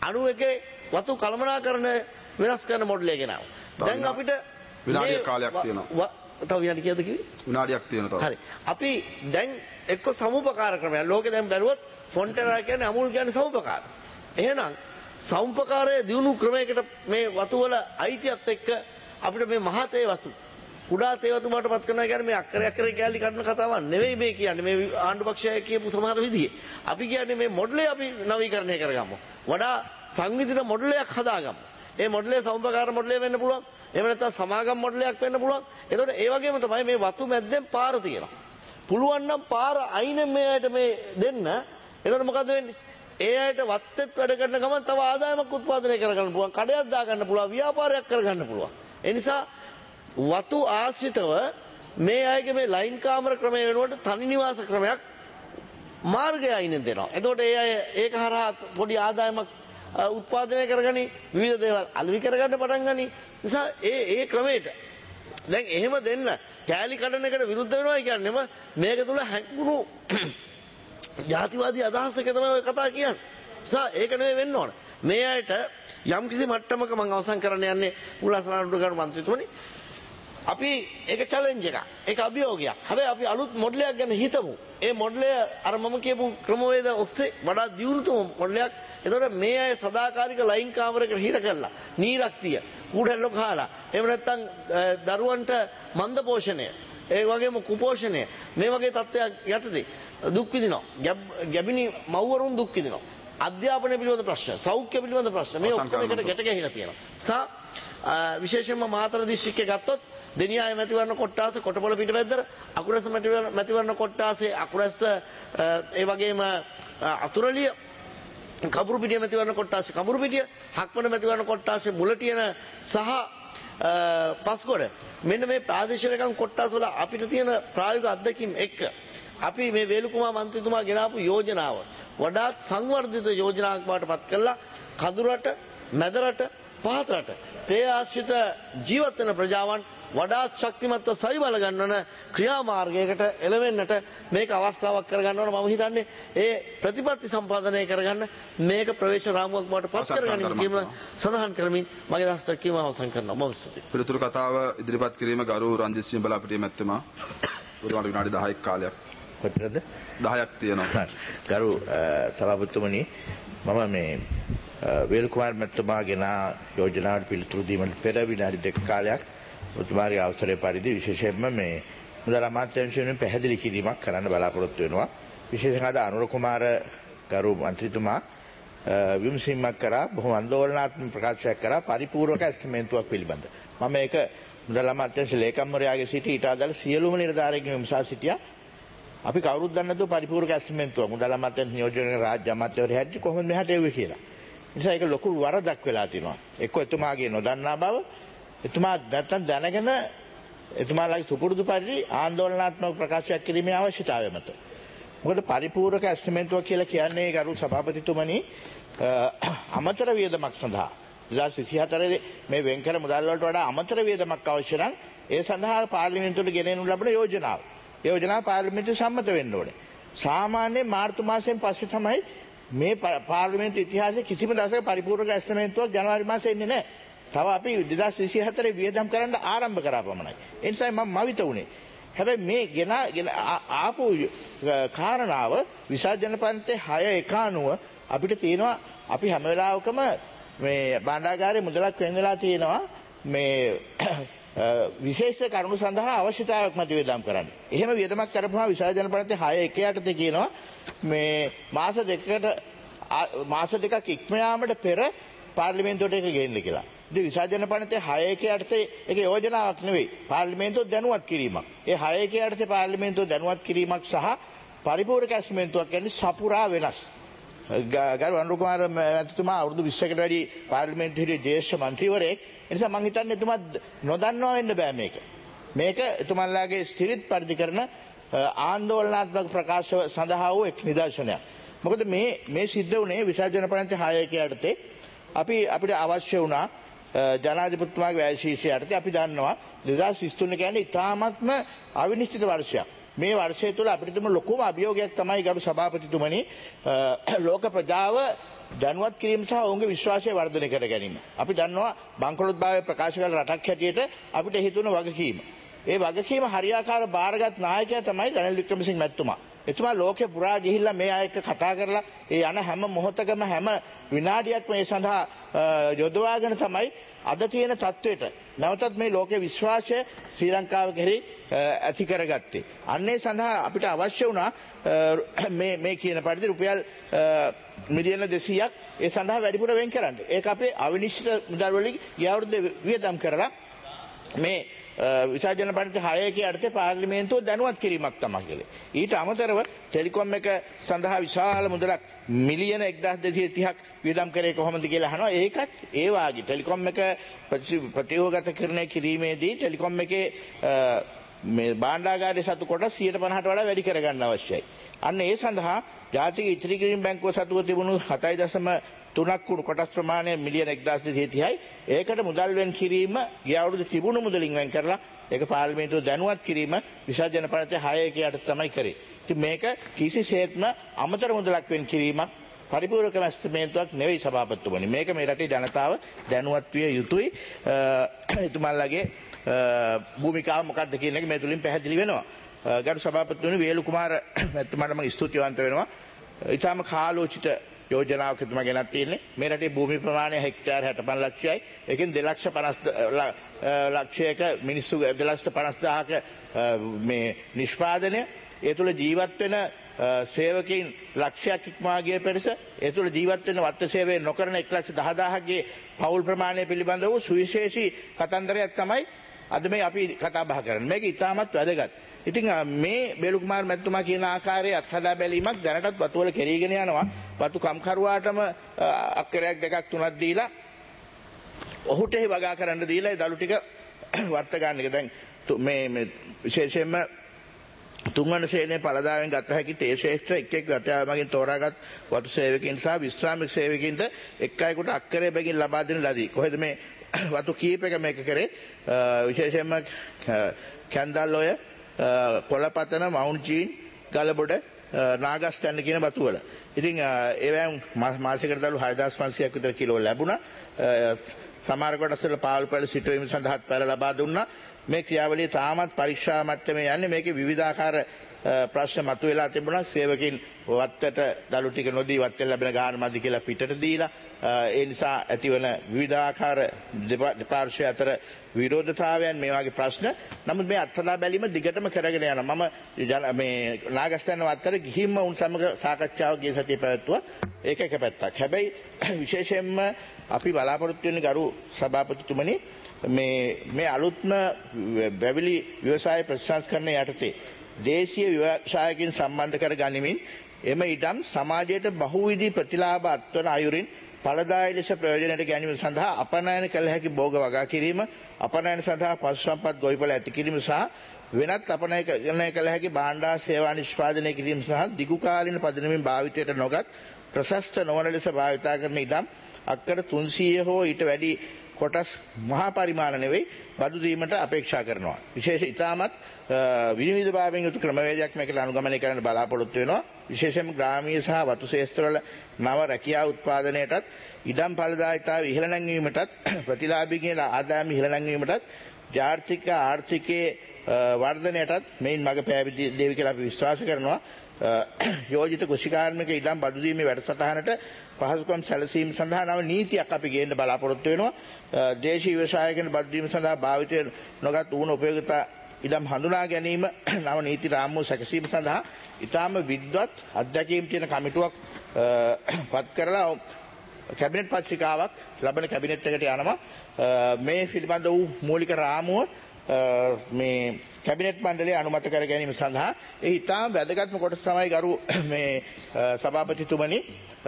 91 වතු කළමනාකරණ වෙනස් කරන මොඩලය ගෙනාවා. දැන් අපිට විනාඩියක් කාලයක් තියෙනවා. තව විනාඩි කීයද කිව්වේ? විනාඩියක් තියෙනවා තව. හරි. අපි දැන් එක්ක සමුපකාර ක්‍රමයක්. ලෝකේ දැන් බැලුවොත් ෆොන්ටෙරා කියන්නේ අමුල් කියන්නේ සමුපකාර. එහෙනම් සමුපකාරයේ දිනු ක්‍රමයකට මේ වතු වල අයිතියත් එක්ක අපිට මේ මහා තේ වතු කුඩා තේ වතු බවට පත් කරනවා කියන්නේ මේ අක්කරේ කැලි කඩන කතාවක් නෙවෙයි මේ කියන්නේ. මේ ආණ්ඩු පක්ෂය කියපු සමහර විදිහේ. අපි කියන්නේ මේ මොඩලය අපි නවීකරණය කරගමු. වඩා සංවිධිත මොඩලයක් හදාගමු. ඒ මොඩලය සමුපකාර මොඩලය වෙන්න පුළුවන්. එහෙම නැත්නම් සමාගම් මොඩලයක් වෙන්න පුළුවන්. එතකොට ඒ වගේම තමයි මේ වතු මැද්දෙන් පාර තියෙනවා. පුළුවන් නම් පාර අයිනෙන් මේ අයට මේ දෙන්න. එතකොට මොකද වෙන්නේ? ඒ අයට වත්තෙත් වැඩ කරන ගමන් තව ආදායමක් උත්පාදනය කරගන්න පුළුවන්. කඩයක් දාගන්න පුළුවන්. ව්‍යාපාරයක් කරගන්න පුළුවන්. ඒ නිසා වතු ආශ්‍රිතව මේ අයගේ මේ ලයින් කාමර ක්‍රමය වෙනුවට තනි නිවාස ක්‍රමයක් මාර්ගය අයිනෙන් දෙනවා. එතකොට ඒ අය ඒක හරහා පොඩි ආදායමක් උත්පාදනය කරගනි, විවිධ දේවල් අලෙවි කරගන්න පටන් ගනි. නිසා ඒ ක්‍රමයට දැන් එහෙම දෙන්න කෑලි කඩන එකට විරුද්ධ වෙනවා කියන්නේම මේක තුල හැංගුණු ජාතිවාදී අදහසක තමයි ඔය කතා කියන්නේ. නිසා ඒක නෙවෙයි වෙන්න ඕන. මේ අයට යම්කිසි මට්ටමක මම අවසන් කරන්න යන්නේ මුලසනාරුගාර මන්ත්‍රීතුමනි. අපි ඒක චැලෙන්ජ් එකක්. ඒක අභියෝගයක්. හැබැයි අපි අලුත් මොඩලයක් ගැන හිතමු. ඒ මොඩලය අර මම කියපු ක්‍රමවේද ඔස්සේ වඩා දියුණුතුම මොඩලයක්. එතකොට මේ අය සදාකාලික ලයින් කාමරයකට හිර කරලා නීරක් තිය කුඩැල්ල කාලා එහෙම නැත්නම් දරුවන්ට මන්ද පෝෂණය ඒ වගේම කුපෝෂණය මේ වගේ තත්ත්වයක් යටතේ දුක් විඳිනවා. ගැබිනි මව්වරුන් දුක් විඳිනවා. අධ්‍යාපනය පිළිබඳ ප්‍රශ්න, සෞඛ්‍ය පිළිබඳ ප්‍රශ්න මේ ඔක්කොම එකට ගැට ගැහිලා තියෙනවා. විශේෂයෙන්ම මාතර දිස්ත්‍රික්කය ගත්තොත් දෙනියාය මැතිවරණ කොට්ටාස කොටපොළ පිටපැද්දර අකුරැස්ස මැතිවරණ කොට්ටාසේ අකුරැස්ස ඒ වගේම අතුරලිය කබුරුපිටිය මැතිවරණ කොට්ටාසේ කබුරුපිටිය හක්මන මැතිවරණ කොට්ටාසේ මුලටියන සහ පස්කොඩ මෙන්න මේ ප්‍රාදේශීයකම් කොට්ටාස වල අපිට තියෙන ප්‍රායෝගික අත්දැකීම් එක්ක අපි මේ වේලුකුමා මන්ත්‍රීතුමා ගෙනාපු යෝජනාව වඩාත් සංවර්ධිත යෝජනාවක් බවට පත් කළා. කඳුරට, මැදරට, පහතරට තේ ආශ්‍රිත ජීවත් වෙන ප්‍රජාවන් වඩාත් ශක්තිමත්ව සවිබල ගන්නවන ක්‍රියාමාර්ගයකට එළවෙන්නට මේක අවස්ථාවක් කරගන්න ඕන. මම හිතන්නේ ඒ ප්‍රතිපත්ති සම්පාදනය කරගන්න මේක ප්‍රවේශ රාමුවක් බවට පත් කරගන්න කියලා සඳහන් කරමින් මගේ දහස් දැක්වීම අවසන් කරනවා. බොහොම ස්තුතියි. පිළිතුරු කතාව ඉදිරිපත් කිරීම ගරු රංජිත් සිංහබල අපිට මැතිතුමා. ඔබතුමාට විනාඩි 10ක කාලයක්. කොච්චරද? 10ක් තියෙනවා. ගරු සභාපතිතුමනි මම මේ වේලුකුමාර මැතිතුමා ගෙන යෝජනාවට පිළිතුරු දීමට පෙර විනාඩි 2 කාලයක් ඔබතුමාගේ අවසරය පරිදි විශේෂයෙන්ම මේ මුදල් අමාත්‍යාංශයෙන් පැහැදිලි කිරීමක් කරන්න බලාපොරොත්තු වෙනවා. විශේෂයෙන් අද අනුර කුමාර ගරු මන්ත්‍රීතුමා විමසීමක් කරා බොහොම ආందోලනාත්මක ප්‍රකාශයක් කරා පරිපූර්ණක ඇස්තිමේන්තුවක් පිළිබඳ. මම මේක මුදල් අමාත්‍යාංශ ලේකම්වරයාගේ සිටි ඊට අදාළ සියලුම නිලධාරීන්ගෙන් විමසා සිටියා. අපි කවුරුත් දන්නේ නැතුව පරිපූර්ණක ඇස්තිමේන්තුවක් මුදල් අමාත්‍යාංශ නියෝජනය රාජ්‍ය අමාත්‍යවරයා හැදි කොහොමද මෙහාට එව්වේ කියලා. නිසා ඒක ලොකු වරදක් වෙලා තිනවා. එක්ක එතුමාගේ නොදන්නා බව එතුමා නැත්තම් දැනගෙන එතුමාලාගේ සුපුරුදු පරිදි ආందోලනාත්මක ප්‍රකාශයක් කිරීමේ අවශ්‍යතාවය මත. මොකද පරිපූර්ණක ඇස්තිමේන්තුවක් කියලා කියන්නේ ගරු සභාපතිතුමනි අමතර වියදමක් සඳහා 2024 මේ වෙන්කර මුදල් වලට වඩා අමතර වියදමක් අවශ්‍ය නම් ඒ සඳහා පාර්ලිමේන්තුවට ගෙනෙනු ලබන යෝජනාව. ඒ යෝජනාව පාර්ලිමේන්තුවේ සම්මත වෙන්න ඕනේ. සාමාන්‍ය මාර්තු මාසයෙන් පස්සේ තමයි මේ පාර්ලිමේන්තු ඉතිහාසයේ කිසිම දවසක පරිපූර්ණක ඇස්තිමේන්තුවක් ජනවාරි මාසයේ එන්නේ නැහැ. තව අපි 2024 වියදම් කරන්න ආරම්භ කරා පමණයි. ඒ නිසා මම මවිත වුණේ. හැබැයි මේ ගෙන ආපු කාරණාව විසර්ජන පන්තියේ 6:1 අපිට තියෙනවා අපි හැම වෙලාවකම මේ භාණ්ඩාගාරයේ මුදලක් වෙන් වෙලා තියෙනවා මේ විශේෂ කරුණු සඳහා අවශ්‍යතාවයක් මත වියදම් කරන්න. එහෙම වියදමක් කරපුවා විසර්ජන පන්තියේ 6:1 යටතේ කියනවා මේ මාස දෙකක් ඉක්ම යාමට පෙර පාර්ලිමේන්තුවට ඒක ගේන්න කියලා. ඉතින් විසර්ජන පනතේ 6:1 යටතේ ඒක යෝජනාවක් නෙවෙයි. පාර්ලිමේන්තුව දැනුවත් කිරීමක්. ඒ 6:1 යටතේ පාර්ලිමේන්තුව දැනුවත් කිරීමක් සහ පරිපූර්ණක ඇස්තිමේන්තුවක් කියන්නේ සපුරා වෙනස්. ගරු අනුර කුමාර මැතිතුමා අවුරුදු 20කට වැඩි පාර්ලිමේන්තු හිටිය ජ්‍යෙෂ්ඨ මන්ත්‍රීවරයෙක්. ඒ නිසා මම හිතන්නේ එතුමා නොදන්නවා වෙන්න බෑ මේක. මේක එතුමාලාගේ ස්ථිරිත් පරිදි කරන ආందోලනාත්මක ප්‍රකාශ සඳහා වූ එක් නිදර්ශනයක්. මොකද මේ සිද්ධ වුණේ විසර්ජන පනතේ 6:1 යටතේ අපිට අවශ්‍ය වුණා ජනාධිපතිතුමාගේ වැය ශීර්ෂය යටතේ අපි දන්නවා 2023 කියන්නේ ඉතාමත්ම අවිනිශ්චිත වර්ෂයක්. මේ වර්ෂය තුළ අපිට තිබුණු ලොකුම අභියෝගයක් තමයි ගරු සභාපතිතුමනි ලෝක ප්‍රජාව දැනුවත් කිරීම සහ ඔවුන්ගේ විශ්වාසය වර්ධනය කර ගැනීම. අපි දන්නවා බංකොලොත්භාවය ප්‍රකාශ කළ රටක් හැටියට අපිට හිතුණ වගකීම. ඒ වගකීම හරියාකාර බාරගත් නායකයා තමයි රනිල් වික්‍රමසිංහ මැතිතුමා. එතුමා ලෝකේ පුරා ගිහිල්ලා මේ අය එක්ක කතා කරලා ඒ යන හැම මොහොතකම හැම විනාඩියක්ම මේ සඳහා යොදවාගෙන තමයි අද තියෙන තත්වයට නැවතත් මේ ලෝකේ විශ්වාසය ශ්‍රී ලංකාව කෙරෙහි ඇති කරගත්තේ. අන්නේ සඳහා අපිට අවශ්‍ය වුණා මේ කියන පරිදි රුපියල් මිලියන 200ක් ඒ සඳහා වැඩිපුර වෙන් කරන්න. ඒක අපේ අවිනිශ්චිත මුදල් වලින් ගිය අවුරුද්දේ වියදම් කරලා මේ විසර්ජන පනතේ 6:1 යටතේ පාර්ලිමේන්තුව දැනුවත් කිරීමක් තමයි කළේ. ඊට අමතරව ටෙලිකොම් එක සඳහා විශාල මුදලක් මිලියන 1230ක් වියදම් කරේ කොහොමද කියලා අහනවා. ඒකත් ඒ වාගේ ටෙලිකොම් එක ප්‍රතිවගතකරණය කිරීමේදී ටෙලිකොම් එකේ මේ භාණ්ඩාගාරයේ සතු කොටස් 150ට වඩා වැඩි කරගන්න අවශ්‍යයි. අන්න ඒ සඳහා ජාතික ඉතිරි කිරීම බැංකුව සතුව තිබුණු 7.3ක් වුණු කොටස් ප්‍රමාණය මිලියන 1230යි. ඒකට මුදල් වෙන් කිරීම ගිය අවුරුදු තිබුණු මුදලින් වෙන් කරලා ඒක පාර්ලිමේන්තුව දැනුවත් කිරීම විසර්ජන පනතේ 6:1 යටතේ තමයි කරේ. ඉතින් මේක කිසිසේත්ම අමතර මුදලක් වෙන් කිරීමක් පරිපූර්ණක ඇස්තිමේන්තුවක් නෙවෙයි සභාපතිතුමනි. මේක මේ රටේ ජනතාව දැනුවත් විය යුතුයි. එතුමාලගේ භූමිකාව මොකක්ද කියන එක මේ තුලින් පැහැදිලි වෙනවා. ගරු සභාපතිතුමනි වේලුකුමාර මැතිතුමාට මම ස්තුතිවන්ත වෙනවා. ඊටම කාලෝචිත යෝජනාවක් එතුමා ගෙනත් තියෙන්නේ. මේ රටේ භූමි ප්‍රමාණය හෙක්ටයාර 65 ලක්ෂයයි. ඒකෙන් 2,50,000 ලක්ෂයක මිනිස්සු 2,50,000ක මේ නිෂ්පාදනය. ඒ තුළ ජීවත් වෙන සේවකයින් ලක්ෂයක් ඉක්මවා ගිය පෙරස ඒ තුළ ජීවත් වෙන වත්ත සේවය නොකරන 1,10,000ගේ පවුල් ප්‍රමාණය පිළිබඳ වූ සුවිශේෂී කතන්දරයක් තමයි අද මේ අපි කතා බහ කරන්නේ. මේක ඉතාමත් වැදගත්. ඉතින් මේ වේලුකුමාර මැතිතුමා කියන ආකාරයේ අත්හදා බැලීමක් දැනටත් වතුවල කෙරීගෙන යනවා. වතු කම්කරුවාටම අක්කරයක් දෙකක් තුනක් දීලා ඔහුට වගා කරන්න දීලා ඒ දළු ටික වත්ත ගන්න එක. දැන් මේ විශේෂයෙන්ම තුන්වන ශ්‍රේණියේ පළදාවෙන් ගත හැකි තේ ශ්‍රේෂ්ඨ එක් වටයාමකින් තෝරාගත් වතු සේවකයන් සහ විශ්‍රාමික සේවකයින්ට එක් අයෙකුට අක්කරය බැගින් ලබා දෙන ලදී. කොහෙද මේ වතු කීපයක මේක කරේ විශේෂයෙන්ම කැන්දල්ලොය කොළපතන මවුන්ට් ජීන් ගලබොඩ නාගස්තැන්න කියන බතුවල. ඉතින් ඒවැන් මාසයකට දළු 6500ක් විතර කිලෝ ලැබුණා. සමහර කොටස්වල පාළු පැල සිටුවීම සඳහා පැල ලබා දුන්නා. මේ ක්‍රියාවලිය තාමත් පරීක්ෂා මට්ටමේ යන්නේ. මේකේ විවිධාකාර ප්‍රශ්න මතුවලා තිබුණා. සේවකින් වත්තට දළු ටික නොදී වත්තෙන් ලැබෙන ගාන මදි කියලා පිටට දීලා ඒ නිසා ඇතිවන විවිධාකාර දෙපාර්ශ්වය අතර විරෝධතාවයන් මේ වගේ ප්‍රශ්න. නමුත් මේ අත්හදා බැලීම දිගටම කරගෙන යනවා. මම මේ නාගස්තැන්න වත්තට ගිහින්ම උන් සමග සාකච්ඡාව ගිය සතියේ පැවැත්තුවා. ඒක එක පැත්තක්. හැබැයි විශේෂයෙන්ම අපි බලාපොරොත්තු වෙන ගරු සභාපතිතුමනි මේ අලුත්ම වැවිලි ව්‍යවසාය ප්‍රතිසංස්කරණය යටතේ දේශීය ව්‍යවසායකින් සම්බන්ධ කර ගනිමින් එම ඉඩම් සමාජයට බහුවිධ ප්‍රතිලාභ අත්වන අයුරින් ඵලදායී ලෙස ප්‍රයෝජනයට ගැනීම සඳහා අපනයන කළ හැකි භෝග වගා කිරීම, අපනයන සඳහා පශු සම්පත් ගොවිපළ ඇති කිරීම සහ වෙනත් අපනයන කළ හැකි භාණ්ඩා සේවා නිෂ්පාදනය කිරීම සහ දිගු කාලින පදනමින් භාවිතයට නොගත් ප්‍රශස්ත නොවන ලෙස භාවිතා කරන ඉඩම් අක්කර 300 හෝ ඊට වැඩි කොටස් මහා පරිමාණ නෙවෙයි බදු දීමට අපේක්ෂා කරනවා. විශේෂ ඉතාමත් විනිවිදභාවයෙන් යුතු ක්‍රමවේදයක් මේකට අනුගමනය කරන්න බලාපොරොත්තු වෙනවා. විශේෂයෙන්ම ග්‍රාමීය සහ වතු ශේත්‍රවල නව රැකියා උත්පාදනයටත් ඉඩම් ඵලදායීතාව ඉහළ නැංවීමටත් ප්‍රතිලාභීගේ ආදායම ඉහළ නැංවීමටත් ආර්ථිකයේ වර්ධනයටත් මේන් මඟ පෑදේවි කියලා අපි විශ්වාස කරනවා. යෝජිත කෘෂිකාර්මික ඉඩම් බදු දීමේ වැඩසටහනට පහසුකම් සැලසීම සඳහා නව නීතියක් අපි ගේන්න බලාපොරොත්තු වෙනවා. දේශීය ව්‍යවසායකයන් බදු දීම සඳහා භාවිතය නොගත් ඌන උපයෝගිතා ඉඩම් හඳුනා ගැනීම නව නීති රාමුව සැකසීම සඳහා ඉතාම විද්වත් අත්දැකීම් තියෙන කමිටුවක් පත් කරලා කැබිනට් පත්‍රිකාවක් ලබන කැබිනට් එකට යනවා. මේ පිළිබඳ වූ මූලික රාමුව මේ කැබිනට් මණ්ඩලය අනුමත කර ගැනීම සඳහා ඒ ඉතාම වැදගත්ම කොටස තමයි ගරු මේ සභාපතිතුමනි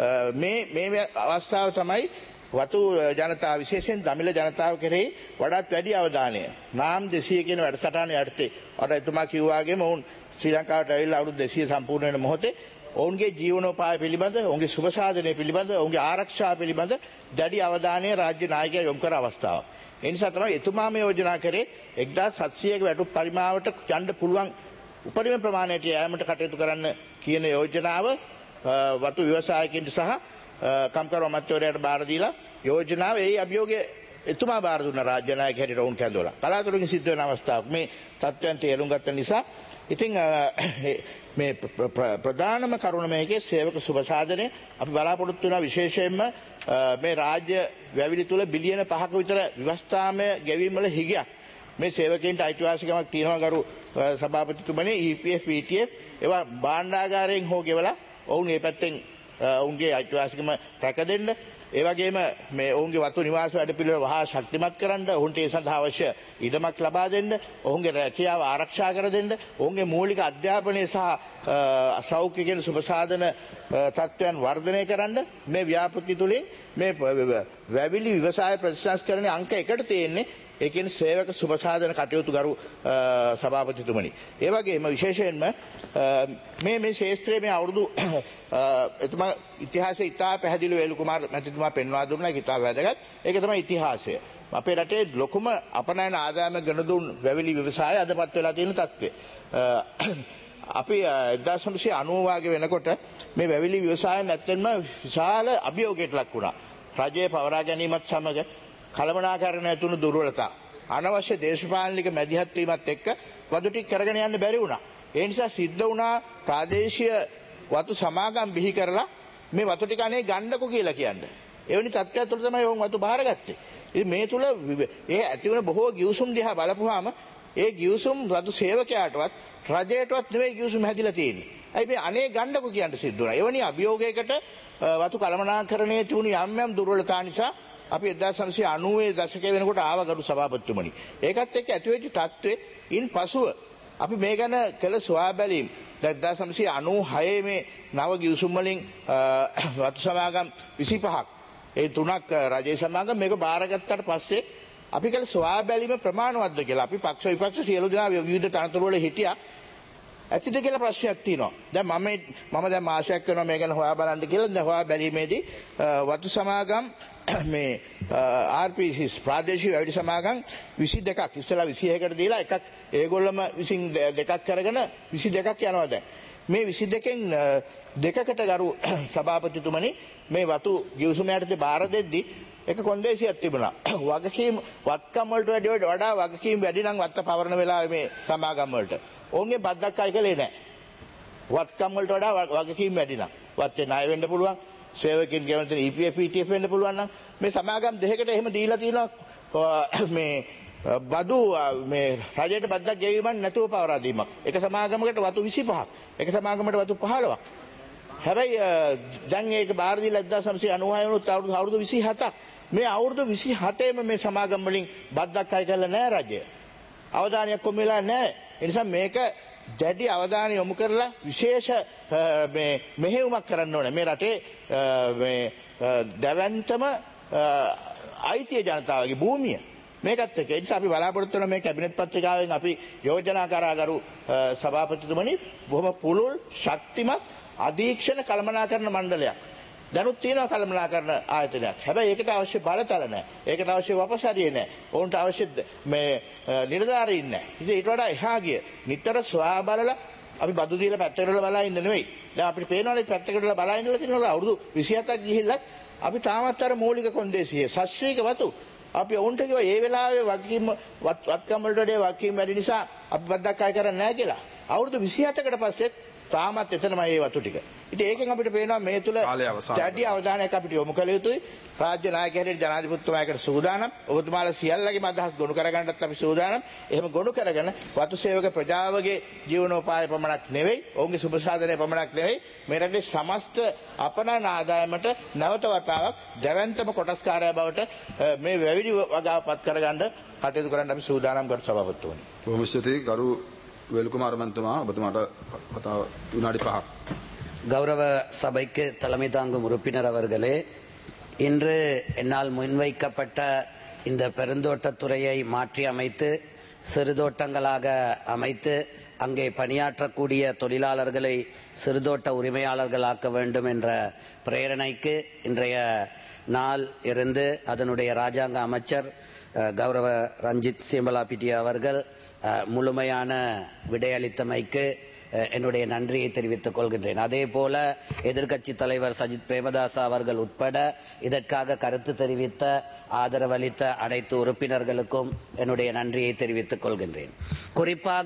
මේ අවස්ථාව තමයි වතු ජනතාව විශේෂයෙන් දමිළ ජනතාව කෙරෙහි වඩාත් වැඩි අවධානය නාම් 200 කියන වැඩසටහන යටතේ අර එතුමා කිව්වාගේම ඔවුන් ශ්‍රී ලංකාවට ඇවිල්ලා අවුරුදු 200 සම්පූර්ණ වෙන මොහොතේ ඔවුන්ගේ ජීවනෝපාය පිළිබඳ ඔවුන්ගේ සුබ සාධනය පිළිබඳ ඔවුන්ගේ ආරක්ෂාව පිළිබඳ දැඩි අවධානය රාජ්‍ය නායකයා යොමු කර අවස්ථාවක්. ඒ නිසා තමයි එතුමාම යෝජනා කරේ 1700ක වැටුප් පරිමාවට යන්න පුළුවන් උපරිම ප්‍රමාණයට යෑමට කටයුතු කරන්න කියන යෝජනාව වතු ව්‍යවසායකින්ට සහ කම්කරු අමාත්‍යවරයාට බාර දීලා යෝජනාව ඒ අභියෝගය එතුමා බාර දුන්න රාජ්‍ය නායක හැටියට වුන් කැඳවලා කලාතුරකින් සිද්ධ වෙන අවස්ථාවක් මේ තත්ත්වයන් තේරුම් ගත්ත නිසා ඉතින් මේ ප්‍රධානම කරුණ මේකේ සේවක සුබසාධනය අපි බලාපොරොත්තු වෙන විශේෂයෙන්ම මේ රාජ්‍ය වැවිලි තුල බිලියන 5ක විතර ව්‍යවස්ථාමය ගෙවීම් වල හිගයක් මේ සේවකයන්ට අයිතිවාසිකමක් තියෙනවා ගරු සභාපතිතුමනි EPF PTF ඒවා භාණ්ඩාගාරයෙන් හෝ ගෙවලා ඔවුන් මේ පැත්තෙන් ඔවුන්ගේ අයිතිවාසිකම රැක දෙන්න ඒ වගේම මේ ඔවුන්ගේ වතු නිවාස වැඩපිළිවෙළ වහා ශක්තිමත් කරන්න ඔවුන්ට ඒ සඳහා අවශ්‍ය ඉඩමක් ලබා දෙන්න ඔවුන්ගේ රැකියාව ආරක්ෂා කර දෙන්න ඔවුන්ගේ මූලික අධ්‍යාපනය සහ සෞඛ්‍ය කියන සුබසාධන තත්ත්වයන් වර්ධනය කරන්න මේ ව්‍යාපෘති තුලින් මේ වැවිලි ව්‍යවසාය ප්‍රතිසංස්කරණයේ අංක 1ට තියෙන්නේ ඒ කියන්නේ සේවක සුබසාධන කටයුතු ගරු සභාපතිතුමනි. ඒ වගේම විශේෂයෙන්ම මේ ශාස්ත්‍රයේ මේ අවුරුදු එතුමා ඉතිහාසයේ ඉතා පැහැදිලි වේලු කුමාර මැතිතුමා පෙන්වා දුන්නා. ඒක ඉතා වැදගත්. ඒක තමයි ඉතිහාසය. අපේ රටේ ලොකුම අපනයන ආදායම ගෙන දුන් වැවිලි ව්‍යවසාය අදපත් වෙලා තියෙන තත්ත්වය. අපි 1990 වාගේ වෙනකොට මේ වැවිලි ව්‍යවසාය නැත්තෙන්ම විශාල අභියෝගයකට ලක් වුණා. රජයේ පවරා ගැනීමත් සමග කළමනාකරණය ඇතුණු දුර්වලතා අනවශ්‍ය දේශපාලනික මැදිහත් වීමත් එක්ක වතු ටික කරගෙන යන්න බැරි වුණා. ඒ නිසා සිද්ධ වුණා ප්‍රාදේශීය වතු සමාගම් බිහි කරලා මේ වතු ටික අනේ ගන්නකො කියලා කියන්නේ. එවැනි තත්ත්වයක් තුළ තමයි වුන් වතු බාරගත්තේ. ඉතින් මේ තුළ ඒ ඇති වුණ බොහෝ ගිවිසුම් දිහා බලපුවාම ඒ ගිවිසුම් රතු සේවකයාටවත් රජයටවත් නෙවෙයි ගිවිසුම් හැදිලා තියෙන්නේ. ඇයි මේ අනේ ගන්නකො කියන්න සිද්ධ වුණා. එවැනි අභියෝගයකට වතු කළමනාකරණයේ තිබුණු යම් දුර්වලතා නිසා අපි 1990 දශකයේ වෙනකොට ආව ගරු සභාපතිතුමනි. ඒකත් එක්ක ඇතිවෙච්ච තත්ත්වෙ ඉන් පසුව අපි මේ ගැන කළ සොයා බැලීම් 1996 මේ නව ගිවිසුම් වලින් වතු සමාගම් 25ක් ඒ තුනක් රජයේ සමාගම් මේක බාරගත්තට පස්සේ අපි කළ සොයා බැලීම ප්‍රමාණවත්ද කියලා අපි පක්ෂ විපක්ෂ සියලු දෙනා විවිධ තනතුරු වල හිටියා. ඇතිද කියලා ප්‍රශ්නයක් තියෙනවා. දැන් මම දැන් මාසයක් වෙනවා මේ ගැන හොයා බලන්න කියලා. දැන් හොයා බැලීමේදී වතු සමාගම් මේ RPCs ප්‍රාදේශීය වැවිලි සමාගම් 22ක් ඉස්සලා 21කට දීලා එකක් ඒගොල්ලම විසින් දෙකක් කරගෙන 22ක් යනවා දැන්. මේ 22කින් දෙකකට ගරු සභාපතිතුමනි මේ වතු ගිවිසුම යටතේ බාර දෙද්දී එක කොන්දේසියක් තිබුණා. වගකීම් වත්කම් වලට වඩා වගකීම් වැඩි නම් වත්ත පවරන වෙලාවේ මේ සමාගම් වලට ඔවුන්ගේ බද්දක් අය කළේ නැහැ. වත්කම් වලට වඩා වගකීම් වැඩි නම් වත්තේ ණය වෙන්න පුළුවන්. සේවකින් ගෙවන EPF PTF වෙන්න පුළුවන් නම් මේ සමාගම් දෙකකට එහෙම දීලා තියෙනවා මේ බදු මේ රජයට බද්දක් ගෙවීමක් නැතුව පවරා දීමක්. එක සමාගමකට වතු 25ක්. එක සමාගමකට වතු 15ක්. හැබැයි දැන් ඒක බාර දීලා 1996 වුණත් අවුරුදු 27ක්. මේ අවුරුදු 27ෙම මේ සමාගම් වලින් බද්දක් අය කරලා නැහැ රජය. අවධානයක් කොම් වෙලා නැහැ. ඒ නිසා මේක දැඩි අවධානය යොමු කරලා විශේෂ මේ මෙහෙයුමක් කරන්න ඕනේ. මේ රටේ මේ දැවැන්තම අයිතිය ජනතාවගේ භූමිය. මේකත් එක්ක ඒ නිසා අපි බලාපොරොත්තු වෙන මේ කැබිනට් පත්‍රිකාවෙන් අපි යෝජනා කරාගරු සභාපතිතුමනි බොහොම පුළුල් ශක්තිමත් අධීක්ෂණ කළමනාකරන මණ්ඩලයක් දැනුත් තියෙනවා කළමනාකරන ආයතනයක්. හැබැයි ඒකට අවශ්‍ය බලතල නැහැ. ඒකට අවශ්‍ය වපසරිය නැහැ. ඕන්ට අවශ්‍ය මේ නිලධාරීන් නැහැ. ඉතින් ඊට වඩා එහා ගිය නිතර සොයා බලලා අපි බදු දීලා පැත්තකට බලා ඉන්න නෙවෙයි. දැන් අපිට පේනවනේ පැත්තකට බලා ඉඳලා තියෙනවා අවුරුදු 27ක් ගිහිල්ලත් අපි තාමත් අර මූලික කොන්දේසියේ ශාස්ත්‍රීය වතු අපි ඔවුන්ට කිව්වා මේ වෙලාවේ වගකීම් වත්කම් වලට වඩා වගකීම් වැඩි නිසා අපි බද්දක් අය කරන්නේ නැහැ කියලා. අවුරුදු 27කට පස්සෙත් තාමත් එතනමයි මේ වතු ටික. ඉතින් ඒකෙන් අපිට පේනවා මේ තුල දැඩි අවධානයක් අපිට යොමු කළ යුතුයි. රාජ්‍ය නායක හැටියට ජනාධිපතිතුමාට සූදානම්. ඔබතුමාලා සියල්ලගේම අදහස් ගොනු කරගන්නත් අපි සූදානම්. එහෙම ගොනු කරගෙන වතු සේවක ප්‍රජාවගේ ජීවනෝපාය පමණක් නෙවෙයි, ඔවුන්ගේ සුබ සාධනය පමණක් නෙවෙයි, මේ රටේ සමස්ත අපනයන ආදායමට නැවත වතාවක් ජවන්තම කොටස්කාරයා බවට මේ වැවිලි වගාව පත් කරගන්න කටයුතු කරන්න අපි සූදානම් කර සභාපතිතුමනි. බොහොම ස්තුතියි ගරු வேலுக்குமார் மந்துமா ඔබතුමාට කතාව විනාඩි 5ක්. கௌரவ சபைக்கு தலைமை தாங்கும் உறுப்பினர் அவர்களே, இன்று என்னால் முன்வைக்கப்பட்ட இந்த பெருந்தோட்டத்துறையை மாற்றி அமைத்து சிறுதோட்டங்களாக அமைத்து அங்கே பணியாற்றக்கூடிய தொழிலாளர்களை சிறுதோட்ட உரிமையாளர்களாக்க வேண்டும் என்ற பிரேரணைக்கு இன்றைய நாள் இருந்து அதனுடைய ராஜாங்க அமைச்சர் கௌரவ ரஞ்சித் சிம்பலா பிட்டியா அவர்கள் முழுமையான விடையளித்தமைக்கு என்னுடைய நன்றியை தெரிவித்துக் கொள்கின்றேன். அதே போல எதிர்க்கட்சி தலைவர் சஜித் பிரேமதாசா அவர்கள் உட்பட இதற்காக கருத்து தெரிவித்த ஆதரவளித்த அனைத்து உறுப்பினர்களுக்கும் என்னுடைய நன்றியை தெரிவித்துக் கொள்கின்றேன். குறிப்பாக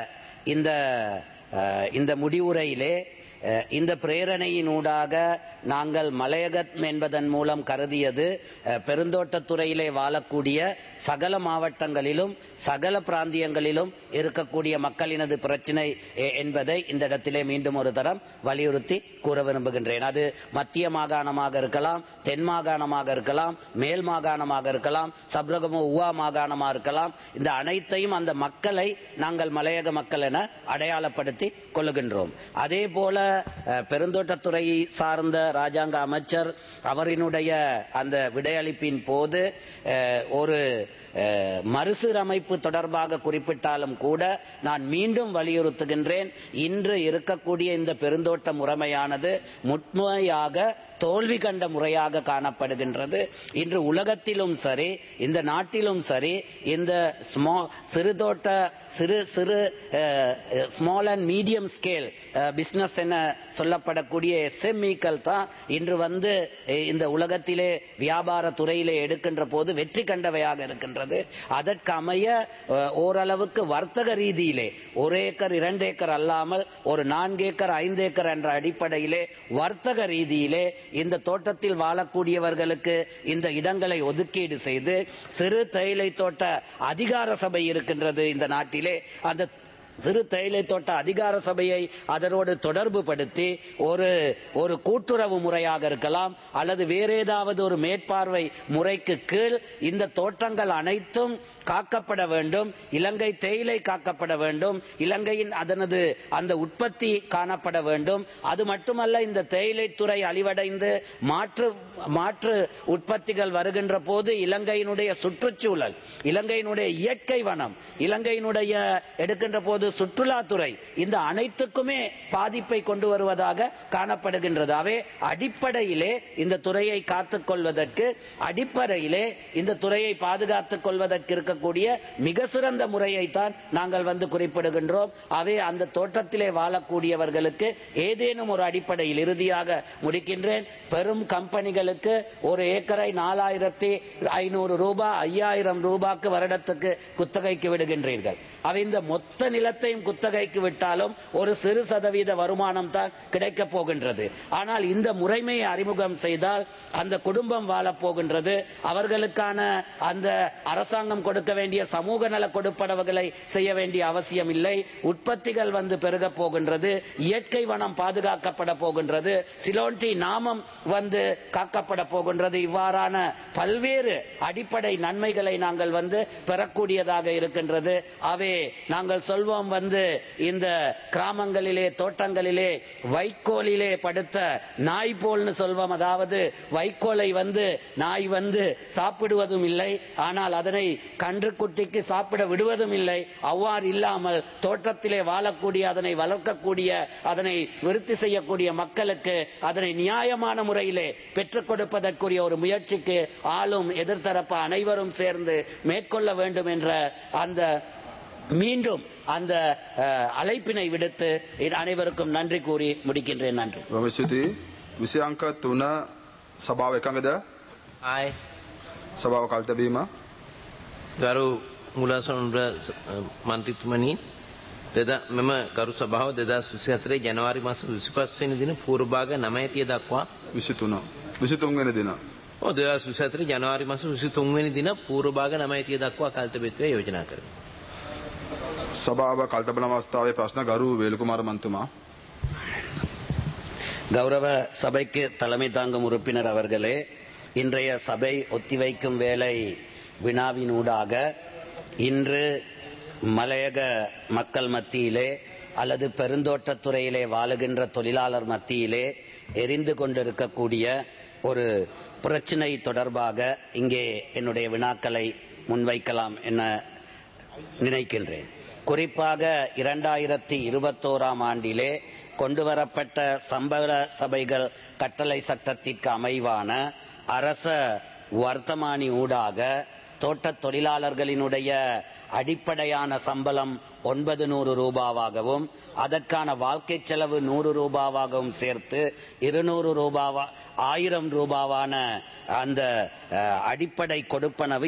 இந்த முடிவுரையிலே இந்த பிரேரணையினூடாக நாங்கள் மலையகம் என்பதன் மூலம் கருதியது பெருந்தோட்டத்துறையிலே வாழக்கூடிய சகல மாவட்டங்களிலும் சகல பிராந்தியங்களிலும் இருக்கக்கூடிய மக்களினது பிரச்சினை என்பதை இந்த இடத்திலே மீண்டும் ஒரு தரம் வலியுறுத்தி கூற விரும்புகின்றேன். அது மத்திய மாகாணமாக இருக்கலாம், தென் மாகாணமாக இருக்கலாம், மேல் மாகாணமாக இருக்கலாம், சப்ரகம உவா மாகாணமாக இருக்கலாம். இந்த அனைத்தையும் அந்த மக்களை நாங்கள் மலையக மக்கள் என அடையாளப்படுத்தி கொள்ளுகின்றோம். அதே போல பெருந்தோட்டத்துறை சார்ந்த ராஜாங்க அமைச்சர் அவரினுடைய அந்த விடையளிப்பின் போது ஒரு மறுசீரமைப்பு தொடர்பாக குறிப்பிட்டாலும் கூட நான் மீண்டும் வலியுறுத்துகின்றேன், இன்று இருக்கக்கூடிய இந்த பெருந்தோட்ட முறைமையானது முழுமையாக தோல்வி கண்ட முறையாக காணப்படுகின்றது. இன்று உலகத்திலும் சரி, இந்த நாட்டிலும் சரி, இந்த சிறுதோட்ட சிறு small and medium scale business என சொல்லப்படக்கூடிய எஸ்எம்இக்கள் தான் இன்று இந்த உலகத்திலே வியாபார துறையிலே எடுக்கின்ற போது வெற்றி கண்டவையாக இருக்கின்றது. அதற்கு அமைய ஓரளவுக்கு வர்த்தக ரீதியிலே 1 ஏக்கர் 2 ஏக்கர் அல்லாமல் ஒரு 4 ஏக்கர் 5 ஏக்கர் என்ற அடிப்படையிலே வர்த்தக ரீதியிலே இந்த தோட்டத்தில் வாழக்கூடியவர்களுக்கு இந்த இடங்களை ஒதுக்கீடு செய்து சிறு தேயிலை தோட்ட அதிகார சபை இருக்கின்றது இந்த நாட்டிலே. அந்த சிறு தேயிலை தோட்ட அதிகார சபையை அதனோடு தொடர்பு படுத்தி ஒரு கூட்டுறவு முறையாக இருக்கலாம் அல்லது வேற ஏதாவது ஒரு மேற்பார்வை முறைக்கு கீழ் இந்த தோட்டங்கள் அனைத்தும் காக்கப்பட வேண்டும். இலங்கை தேயிலை காக்கப்பட வேண்டும், இலங்கையின் அதனது அந்த உற்பத்தி காணப்பட வேண்டும். அது மட்டுமல்ல, இந்த தேயிலை துறை அழிவடைந்து மாற்று உற்பத்திகள் வருகின்ற போது இலங்கையினுடைய சுற்றுச்சூழல், இலங்கையினுடைய இயற்கை வனம், இலங்கையினுடைய எடுக்கின்ற போது அல்லது சுற்றுலாத்துறை, இந்த அனைத்துக்குமே பாதிப்பை கொண்டு வருவதாக காணப்படுகின்றது. அவை அடிப்படையிலே இந்த துறையை காத்துக் கொள்வதற்கு, அடிப்படையிலே இந்த துறையை பாதுகாத்துக் கொள்வதற்கு இருக்கக்கூடிய மிக சிறந்த முறையை தான் நாங்கள் குறிப்பிடுகின்றோம். அவை அந்த தோட்டத்திலே வாழக்கூடியவர்களுக்கு ஏதேனும் ஒரு அடிப்படையில், இறுதியாக முடிக்கின்றேன், பெரும் கம்பெனிகளுக்கு ஒரு ஏக்கரை 4500 ரூபாய் 5000 ரூபாய்க்கு வருடத்துக்கு குத்தகைக்கு விடுகின்றீர்கள். அவை இந்த மொத்த நிலத்தையும் குத்தகைக்கு விட்டாலும் ஒரு சிறு சதவீத வருமானம் தான் கிடைக்க போகின்றது. ஆனால் இந்த முறைமையை அறிமுகம் செய்தால் அந்த குடும்பம் வாழப் போகின்றது. அவர்களுக்கான அந்த அரசாங்கம் கொடுக்க வேண்டிய சமூக நல கொடுப்பனவுகளை செய்ய வேண்டிய அவசியம் இல்லை. உற்பத்திகள் பெருக போகின்றது. இயற்கை வனம் பாதுகாக்கப்பட போகின்றது. சிலோன்டி நாமம் காக்கப்பட போகின்றது. இவ்வாறான பல்வேறு அடிப்படை நன்மைகளை நாங்கள் பெறக்கூடியதாக இருக்கின்றது. அவை நாங்கள் சொல்வோம், இந்த கிராமங்களிலே தோட்டங்களிலே வைக்கோலிலே படுத்த நாய் போல்னு சொல்வோம். அதாவது வைக்கோலை நாய் சாப்பிடுவதும் இல்லை, ஆனால் அதனை கன்றுக்குட்டிக்கு சாப்பிட விடுவதும் இல்லை. அவ்வாறு இல்லாமல் தோட்டத்திலே வாழக்கூடிய, அதனை வளர்க்கக்கூடிய, அதனை விருத்தி செய்யக்கூடிய மக்களுக்கு அதனை நியாயமான முறையிலே பெற்றுக் கொடுப்பதற்குரிய ஒரு முயற்சிக்கு ஆளும் எதிர்த்தரப்பு அனைவரும் சேர்ந்து மேற்கொள்ள வேண்டும் என்ற அந்த மீண்டும் அந்த அழைப்பினை விடுத்து அனைவருக்கும் நன்றி கூறி முடிக்கின்றேன். நன்றி. විසිඅංක 3 සභාව එකඟද? ආයි සභාව කල්තබීම. ගරු මුලසොන්ර මන්ත්‍රීතුමනි, මෙම ගරු සභාව 2024 ජනවාරි මාස 25 වෙනි දින පූර්වභාග 9:30 දක්වා 23 වෙනි දින 2024 ජනවාරි මාස 23 වෙනි දින පූර්වභාග 9:30 දක්වා කල්තබෙත්වේ යෝජනා කරමි. සභාව කල්තබන අවස්ථාවේ ප්‍රශ්න ගරු වේලුකුමාර මන්තුමා. கௌரவ சபைக்கு தலைமை தாங்கும் உறுப்பினர் அவர்களே, இன்றைய சபை ஒத்திவைக்கும் வேலை வினாவினூடாக இன்று மலையக மக்கள் மத்தியிலே அல்லது பெருந்தோட்டத்துறையிலே வாழுகின்ற தொழிலாளர் மத்தியிலே எரிந்து கொண்டிருக்கக்கூடிய ஒரு பிரச்சினை தொடர்பாக இங்கே என்னுடைய வினாக்களை முன்வைக்கலாம் என நினைக்கின்றேன். குறிப்பாக 2021 ஆண்டிலே கொண்டுவரப்பட்ட சம்பள சபைகள் கட்டளை சட்டத்திற்கு அமைவான அரச வர்த்தமானி ஊடாக தோட்ட தொழிலாளர்களினுடைய அடிப்படையான சம்பளம் 900 ரூபாவாகவும் அதற்கான வாழ்க்கை செலவு 100 ரூபாவாகவும் சேர்த்து 200 ரூபாவா 1000 ரூபாவான அந்த அடிப்படை கொடுப்பனவு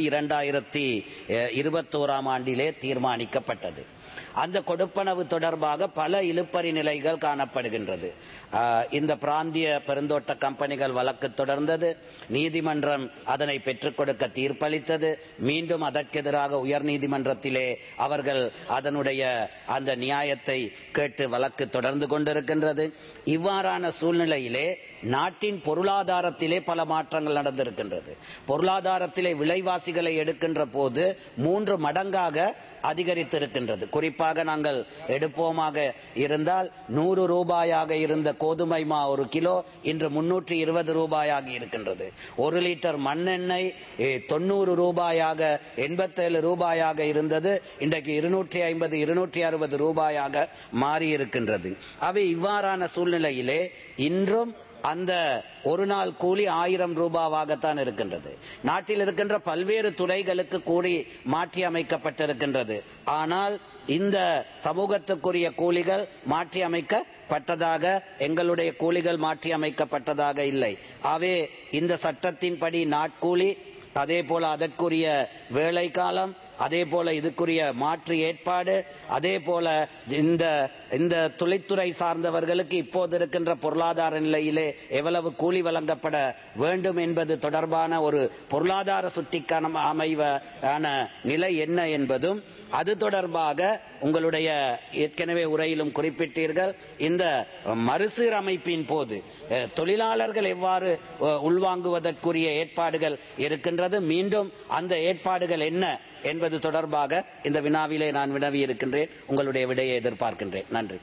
2021 ஆண்டிலே தீர்மானிக்கப்பட்டது. அந்த கொடுப்பனவு தொடர்பாக பல இழுபறி நிலைகள் காணப்படுகின்றது. இந்த பிராந்திய பெருந்தோட்ட கம்பெனிகள் வழக்கு தொடர்ந்தது. நீதிமன்றம் அதனை பெற்றுக் கொடுக்க தீர்ப்பளித்தது. மீண்டும் அதற்கு எதிராக உயர் நீதிமன்றத்திலே அவர்கள் அதனுடைய அந்த நியாயத்தை கேட்டு வழக்கு தொடர்ந்து கொண்டிருக்கின்றது. இவ்வாறான சூழ்நிலையிலே நாட்டின் பொருளாதாரத்திலே பல மாற்றங்கள் நடந்திருக்கின்றது. பொருளாதாரத்திலே விலைவாசிகளை எடுக்கின்ற போது 3 மடங்காக அதிகரித்திருக்கின்றது. குறிப்பாக நாங்கள் எடுப்போமாக இருந்தால் 100 ரூபாயாக இருந்த கோதுமை மா 1 கிலோ இன்று 320 ரூபாயாக இருக்கின்றது. 1 லிட்டர் மண்ணெண்ணெய் 90 ரூபாயாக 87 ரூபாயாக இருந்தது, இன்றைக்கு 250 260 ரூபாயாக மாறி இருக்கின்றது. அவை இவ்வாறான சூழ்நிலையிலே இன்றும் அந்த ஒரு நாள் கூலி 1000 ரூபாவாகத்தான் இருக்கின்றது. நாட்டில் இருக்கின்ற பல்வேறு துறைகளுக்கு கூலி மாற்றி அமைக்கப்பட்டிருக்கின்றது. ஆனால் இந்த சமூகத்துக்குரிய கூலிகள் மாற்றி அமைக்கப்பட்டதாக, எங்களுடைய கூலிகள் மாற்றி அமைக்கப்பட்டதாக இல்லை. ஆகவே இந்த சட்டத்தின்படி நாட்கூலி, அதே போல அதற்குரிய வேலை காலம், அதே போல இதுக்குரிய மாற்று ஏற்பாடு, அதே போல இந்த தொழில்துறை சார்ந்தவர்களுக்கு இப்போது இருக்கின்ற பொருளாதார நிலையிலே எவ்வளவு கூலி வழங்கப்பட வேண்டும் என்பது தொடர்பான ஒரு பொருளாதார சுட்டிக்கான அமைவான நிலை என்ன என்பதும், அது தொடர்பாக உங்களுடைய ஏற்கனவே உரையிலும் குறிப்பிட்டீர்கள், இந்த மறுசீரமைப்பின் போது தொழிலாளர்கள் எவ்வாறு உள்வாங்குவதற்குரிய ஏற்பாடுகள் இருக்கின்றது, மீண்டும் அந்த ஏற்பாடுகள் என்ன என்பது தொடர்பாக இந்த வினாவிலே நான் வினவி இருக்கின்றேன். உங்களுடைய விடையை எதிர்பார்க்கின்றேன். நன்றி.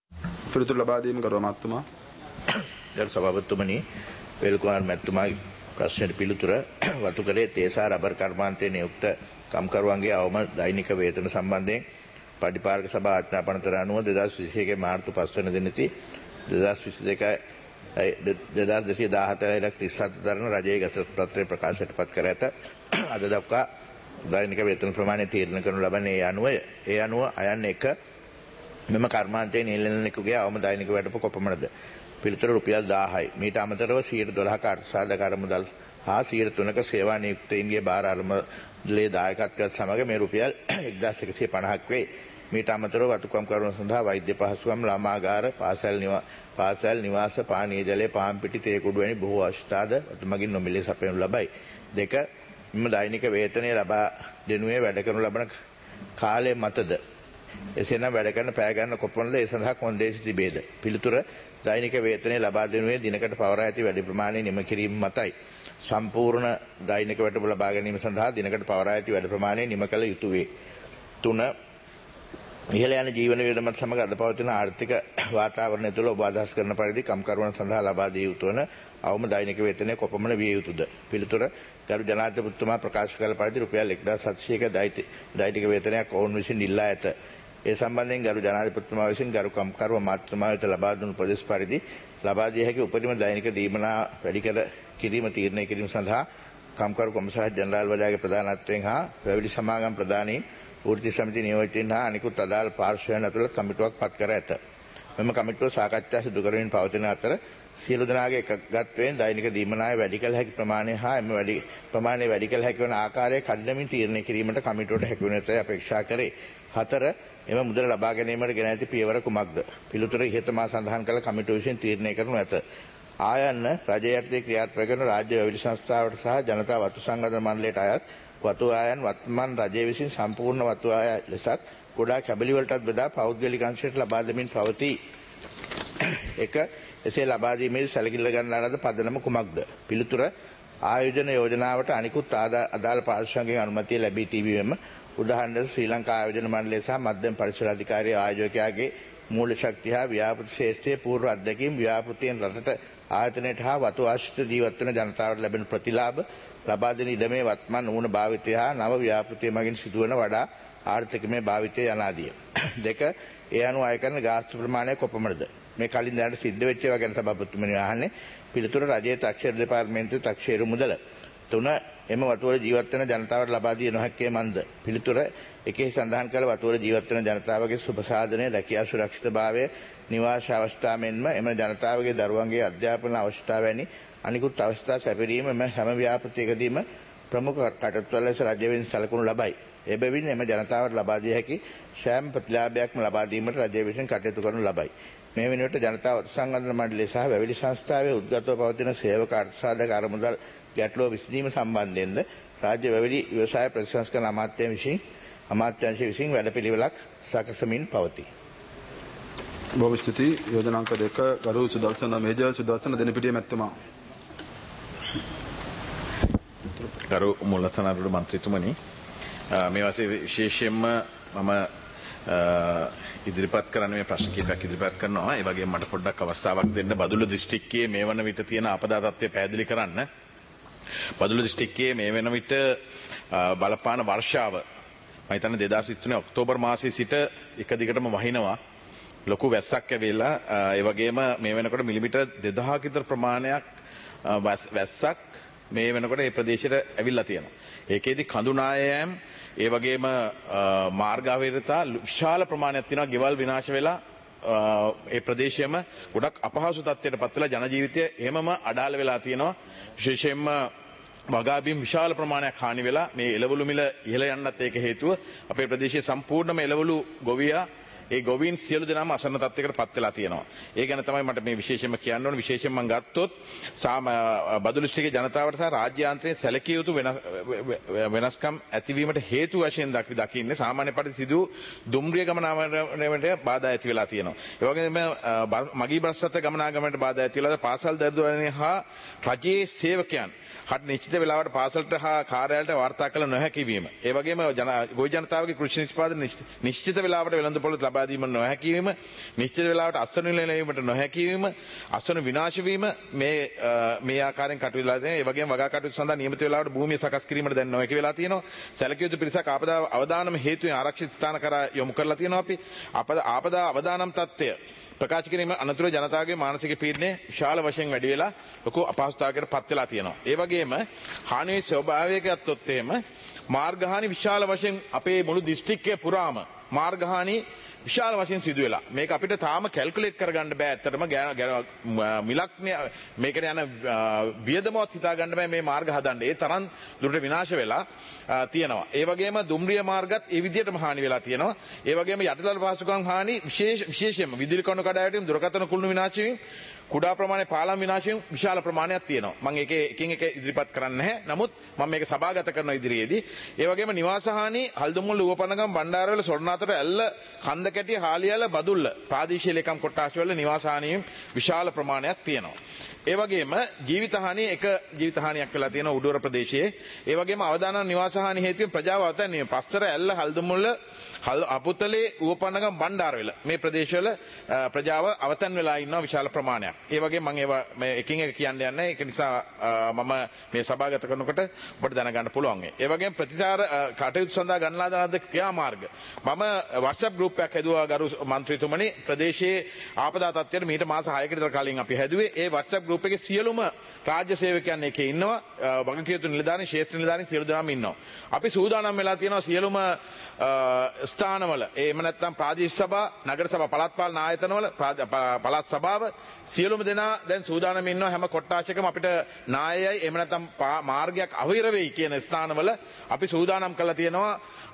ගරු සභාපතිතුමනි, වේලුකුමාර මැතිතුමා ප්‍රශ්නෙට පිළිතුර වතුකරේ තේසා රබර් කර්මාන්තයේ නියුක්ත කම්කරුවන්ගේ අවම දෛනික වේතන සම්බන්ධයෙන් පරිපාලක සභා ආඥාපනතර අනුව 2021 මාර්තු 5 වෙනි දිනදී 2217 දරන රජයේ ගසට් පත්‍රය ප්‍රකාශයට පත් කර ඇත. අද දක්වා දෛනික වේතන ප්‍රමාණය තීරණය කරනු ලබන්නේ ඒ අනුව අයන්න එක මෙම කර්මාන්තයේ නිලධාරියෙකුගේ අවම දෛනික වැටුප කොපමණද? පිළිතුර රුපියල් 1000යි. මීට අමතරව 12%ක අර්ථසාධක අරමුදල් හා 3%ක සේවා නියුක්තයින්ගේ භාර අරමුදලේ දායකත්වයත් සමග මේ රුපියල් 1150ක් වේ. මීට අමතරව වතුකම් කරුණු සඳහා වෛද්‍ය පහසුකම්, ළමාගාර, පාසල් නිවාස, පානීය ජලය, පාන් පිටි, තේ කුඩු වැනි බොහෝ අවශ්‍යතාද වතුමගින් නොමිලේ සපයනු ලබයි. 2. මෙම දෛනික වේතනය ලබා දෙනුවේ වැඩ කරනු ලබන කාලය මතද? එසේනම් වැඩ කරන පෑ ගන්න කොපමණද? ඒ සඳහා කොන්දේසි තිබේද? පිළිතුර දෛනික වේතනය ලබා දෙනුවේ දිනකට පවරා ඇති වැඩි ප්‍රමාණය නිම කිරීම මතයි. සම්පූර්ණ දෛනික වැටුප ලබා ගැනීම සඳහා දිනකට පවරා ඇති වැඩි ප්‍රමාණය නිම කළ යුතුය වේ. 3. ඉහළ යන ජීවන වියදමත් සමග අද පවතින ආර්ථික වාතාවරණය තුළ ඔබ අදහස් කරන පරිදි කම්කරුවන් සඳහා ලබා දිය යුතු වන අවම දෛනික වේතනය කොපමණ විය යුතුද? පිළිතුර ගරු ජනාධිපතිතුමා ප්‍රකාශ කළ පරිදි රුපියල් 1700ක දෛනික වේතනයක් ඔවුන් විසින් ඉල්ලා ඇත. ඒ සම්බන්ධයෙන් ගරු ජනාධිපතිතුමා විසින් ගරු කම්කරුව අමාත්‍යතුමා වෙත ලබා දුන් උපදෙස් පරිදි ලබා දිය හැකි උපරිම දෛනික දීමනා වැඩි කර කිරීම තීරණය කිරීම සඳහා කම්කරු කොමසාරිස් ජෙනරාල් වඩාගේ ප්‍රධානත්වයෙන් හා වැවිලි සමාගම් ප්‍රධානීන්, වෘත්ති සමිති නියෝජිතයින් හා අනිකුත් අදාළ පාර්ශ්වයන් ඇතුළත් කමිටුවක් පත් කර ඇත. මෙම කමිටුව සාකච්ඡා සිදු කරමින් පවතින අතර සියලු දෙනාගේ එකගත්වයෙන් දෛනික දීමනාය වැඩි කළ හැකි ප්‍රමාණය හා එම ප්‍රමාණය වැඩි කළ හැකි වන ආකාරය කඩිනමින් තීරණය කිරීමට කමිටුවට හැකි වන ඇතැයි අපේක්ෂා කරේ. 4. එම මුදල ලබා ගැනීමට ගෙන ඇති පියවර කුමක්ද? පිළිතුර ඉහත මා සඳහන් කළ කමිටුව විසින් තීරණය කරනු ඇත. ආයන්න රජය යටතේ ක්‍රියාත්මක කරන රාජ්‍ය වැවිලි සංස්ථාවට සහ ජනතා වතු සංවර්ධන මණ්ඩලයට අයත් වතු ආයන් වත්මන් රජය විසින් සම්පූර්ණ වතු ආය ලෙසත් ගොඩාක් කැබලි වලටත් බෙදා පෞද්ගලික අංශයට ලබා දෙමින් පවතී. 1. එසේ ලබා දීමේදී සැලකිලි ගන්නා ලද පදනම කුමක්ද? පිළිතුර ආයෝජන යෝජනාවට අනිකුත් අදාළ පාර්ශ්වයන්ගෙන් අනුමැතිය ලැබී තිබීම උදාහරණයක් ශ්‍රී ලංකා ආයෝජන මණ්ඩලය සහ මධ්‍යම පරිසර අධිකාරිය ආයෝජකයාගේ මූල ශක්තිය හා ව්‍යාපෘති ශේෂ්ත්‍රයේ පූර්ව අත්දැකීම් ව්‍යාපෘතියෙන් රටට ආයතනයට හා වතු ආශ්‍රිත ජීවත් වන ජනතාවට ලැබෙන ප්‍රතිලාභ ලබා දෙන ඉඩමේ වත්මන් ඌන භාවිතය හා නව ව්‍යාපෘතිය මගින් සිදුවන වඩා ආර්ථිකමය භාවිතය යනාදිය. 2. ඒ අනුව අය කරන ගාස්තු ප්‍රමාණය කොපමණද? මේ කලින් දැනට සිද්ධ වෙච්ච ඒවා ගැන සභාපතිතුමනි අහන්නේ. පිළිතුර රජයේ තාක්ෂණ දෙපාර්තමේන්තුවේ තාක්ෂේරු මුදල. 3. එම වතුවල ජීවත් වන ජනතාවට ලබා දිය නොහැක්කේ මන්ද? පිළිතුර එකේ සඳහන් කළ වතුවල ජීවත් වන ජනතාවගේ සුබසාධනය, රැකියා සුරක්ෂිතභාවය, නිවාස අවස්ථා මෙන්ම එම ජනතාවගේ දරුවන්ගේ අධ්‍යාපන අවස්ථා වැනි අනිකුත් අවස්ථා සැපරීම හැම ව්‍යාපෘතියකදීම ප්‍රමුඛ කටයුතු ලෙස රජය වෙනින් සැලකුණු ලබයි. එබැවින් එම ජනතාවට ලබා දිය හැකි සෑම ප්‍රතිලාභයක්ම ලබා දීමට රජය විසින් කටයුතු කරනු ලබයි. මේ වෙනුවට ජනතා සංවර්ධන මණ්ඩලය සහ වැවිලි සංස්ථාවේ උද්ගතව පවතින සේවක අර්ථසාධක අරමුදල් ගැටලුව විසඳීම සම්බන්ධයෙන්ද රාජ්‍ය වැවිලි ව්‍යවසාය ප්‍රතිසංස්කරණ අමාත්‍යාංශය විසින් වැඩපිළිවෙලක් සකසමින් පවතී. බොහොම ස්තුතියි. යෝජනාංක 2 ගරු සුදර්ශන මේජර් සුදර්ශන දෙනපිටිය මැතිතුමා. ගරු මුලසනාරුඩ මන්ත්‍රීතුමනි, මේ වාසේ විශේෂයෙන්ම මම ඉදිරිපත් කරන්නේ මේ ප්‍රශ්න කිහිපයක් ඉදිරිපත් කරනවා. ඒ වගේම මට පොඩ්ඩක් අවස්ථාවක් දෙන්න බදුල්ල දිස්ත්‍රික්කයේ මේ වන විට තියෙන ආපදා තත්ත්වය පැහැදිලි කරන්න. බදුල්ල දිස්ත්‍රික්කයේ මේ වෙන විට බලපාන වර්ෂාව මම හිතන්නේ 2023 ඔක්තෝබර් මාසයේ සිට එක දිගටම වහිනවා. ලොකු වැස්සක් ඇවිල්ලා ඒ වගේම මේ වෙනකොට මිලිමීටර් 2000ක විතර ප්‍රමාණයක් වැස්සක් මේ වෙනකොට මේ ප්‍රදේශයට ඇවිල්ලා තියෙනවා. ඒකෙදි කඳු නායයන් ඒ වගේම මාර්ග අවහිරතා විශාල ප්‍රමාණයක් තියෙනවා. ගෙවල් විනාශ වෙලා ඒ ප්‍රදේශයේම ගොඩක් අපහසු තත්ත්වයට පත් වෙලා ජන ජීවිතය එහෙමම අඩාල වෙලා තියෙනවා. විශේෂයෙන්ම වගාබීම් විශාල ප්‍රමාණයක් හානි වෙලා මේ එළවලු මිල ඉහළ යන්නත් ඒක හේතුව. අපේ ප්‍රදේශයේ සම්පූර්ණම එළවලු ගොවියා ඒ ගොවීන් සියලු දෙනාම අසන්න තත්ත්වයකට පත් වෙලා තියෙනවා. ඒ ගැන තමයි මට මේ විශේෂයෙන්ම කියන්න ඕනේ. විශේෂයෙන්ම මම ගත්තොත් බදුල්ල දිස්ත්‍රික්කයේ ජනතාවට සහ රාජ්‍ය යාන්ත්‍රණයේ සැලකිය යුතු වෙනස්කම් ඇතිවීමට හේතු වශයෙන් දකින්නේ සාමාන්‍ය පරිදි සිදු දුම්රිය ගමනාගමනයට බාධා ඇති වෙලා තියෙනවා. ඒ වගේම මගී බස්රථ ගමනාගමනයට බාධා ඇති වෙලා පාසල් දරුවෝ හා රජයේ සේවකයන් හට නිශ්චිත වෙලාවට පාසලට හා කාර්යාලයට වාර්තා කළ නොහැකි වීම. ඒ වගේම ගොවි ජනතාවගේ කෘෂි නිෂ්පාදන නිශ්චිත වෙලාවට වෙළඳපොළ ලබා දීම නොහැකි වීම, නිශ්චිත වේලාවට අස්වනු ලැබීමට නොහැකි වීම, අස්වනු විනාශ වීම මේ ආකාරයෙන් කටයුතු වෙලා තියෙනවා. ඒ වගේම වගා කටයුතු සඳහා නියමිත වේලාවට භූමිය සකස් කිරීමට දැන් නොහැකි වෙලා තියෙනවා. සැලකිය යුතු පිරිසක් ආපදා අවදානම හේතුවෙන් ආරක්ෂිත ස්ථාන කරා යොමු කරලා තියෙනවා. අපි ආපදා අවදානම් තත්ත්වය ප්‍රකාශ කිරීම අනතුරු ජනතාවගේ මානසික පීඩනය විශාල වශයෙන් වැඩි වෙලා ලොකු අපහසුතාවයකට පත් වෙලා තියෙනවා. ඒ වගේම හානියේ ස්වභාවයක ගත්තොත් එහෙම මාර්ගහානි විශාල වශයෙන් අපේ මුළු දිස්ත්‍රික්කය පුරාම මාර්ගහානි විශාල වශයෙන් සිදු වෙලා. මේක අපිට තාම කැල්කියුලේට් කරගන්න බෑ. ඇත්තටම මිලක් මේකට යන වියදමවත් හිතා ගන්න බෑ මේ මාර්ග හදන්න. ඒ තරම් දුරට විනාශ වෙලා තියෙනවා. ඒ වගේම දුම්රිය මාර්ගත් ඒ විදිහටම හානි වෙලා තියෙනවා. ඒ වගේම යටිතල පහසුකම් හානි විශේෂයෙන්ම විදුලි කණු කඩාවැටීම්, දුරකථන කුළුණු විනාශ වීම, කුඩා ප්‍රමාණයේ පාලම් විනාශයෙන් විශාල ප්‍රමාණයක් තියෙනවා. මම එකින් එක ඉදිරිපත් කරන්නේ නැහැ. නමුත් මම මේක සභාගත කරන ඉදිරියේදී ඒ වගේම නිවාස හානි හල්දුමුල්ල ඌවපනගම් බණ්ඩාරවල සොරණාතර ඇල්ල කන්දකැටි හාලියාල බදුල්ල ප්‍රාදේශීය ලේකම් කොට්ටාශවල නිවාස හානියෙන් විශාල ප්‍රමාණයක් තියෙනවා. ඒ වගේම ජීවිත හානියක් වෙලා තියෙනවා උඩුවර ප්‍රදේශයේ. ඒ වගේම අවදානම් නිවාස හානි හේතුවෙන් ප්‍රජාව අවතන්නේ පස්සර ඇල්ල හල්දුමුල්ල අපුතලේ ඌවපනගම් බණ්ඩාරවල මේ ප්‍රදේශවල ප්‍රජාව අවතන් වෙලා ඉන්නවා විශාල ප්‍රමාණයක්. ඒ වගේ මම ඒවා මේ එකින් එක කියන්න යන්නේ. ඒක නිසා මම මේ සභාගත කරනකොට ඔබට දැනගන්න පුළුවන්. ඒ වගේම ප්‍රතිචාර කටයුතු සඳහා ගන්නලා දාන ක්‍රියාමාර්ග මම WhatsApp group එකක් හැදුවා ගරු මන්ත්‍රීතුමනි. ප්‍රදේශයේ ආපදා තත්ත්වයට මීට මාස 6කට විතර කලින් අපි හැදුවේ. ඒ WhatsApp group එකේ සියලුම රාජ්‍ය සේවකයන් එකේ ඉන්නවා. වගකීතු නිලධාරීන්, ශ්‍රේෂ්ඨ නිලධාරීන් සියලු දෙනාම ඉන්නවා. අපි සූදානම් වෙලා තියෙනවා සියලුම ස්ථානවල එහෙම නැත්නම් ප්‍රාදේශීය සභා, නගර සභා, පළාත් පාලන ආයතනවල පළාත් සභාව සියලුම දෙනා දැන් සූදානම් ඉන්නවා. හැම කොට්ටාශයකම අපිට නායයයි එහෙම නැත්නම් මාර්ගයක් අවහිර වෙයි කියන ස්ථානවල අපි සූදානම් කරලා තියෙනවා.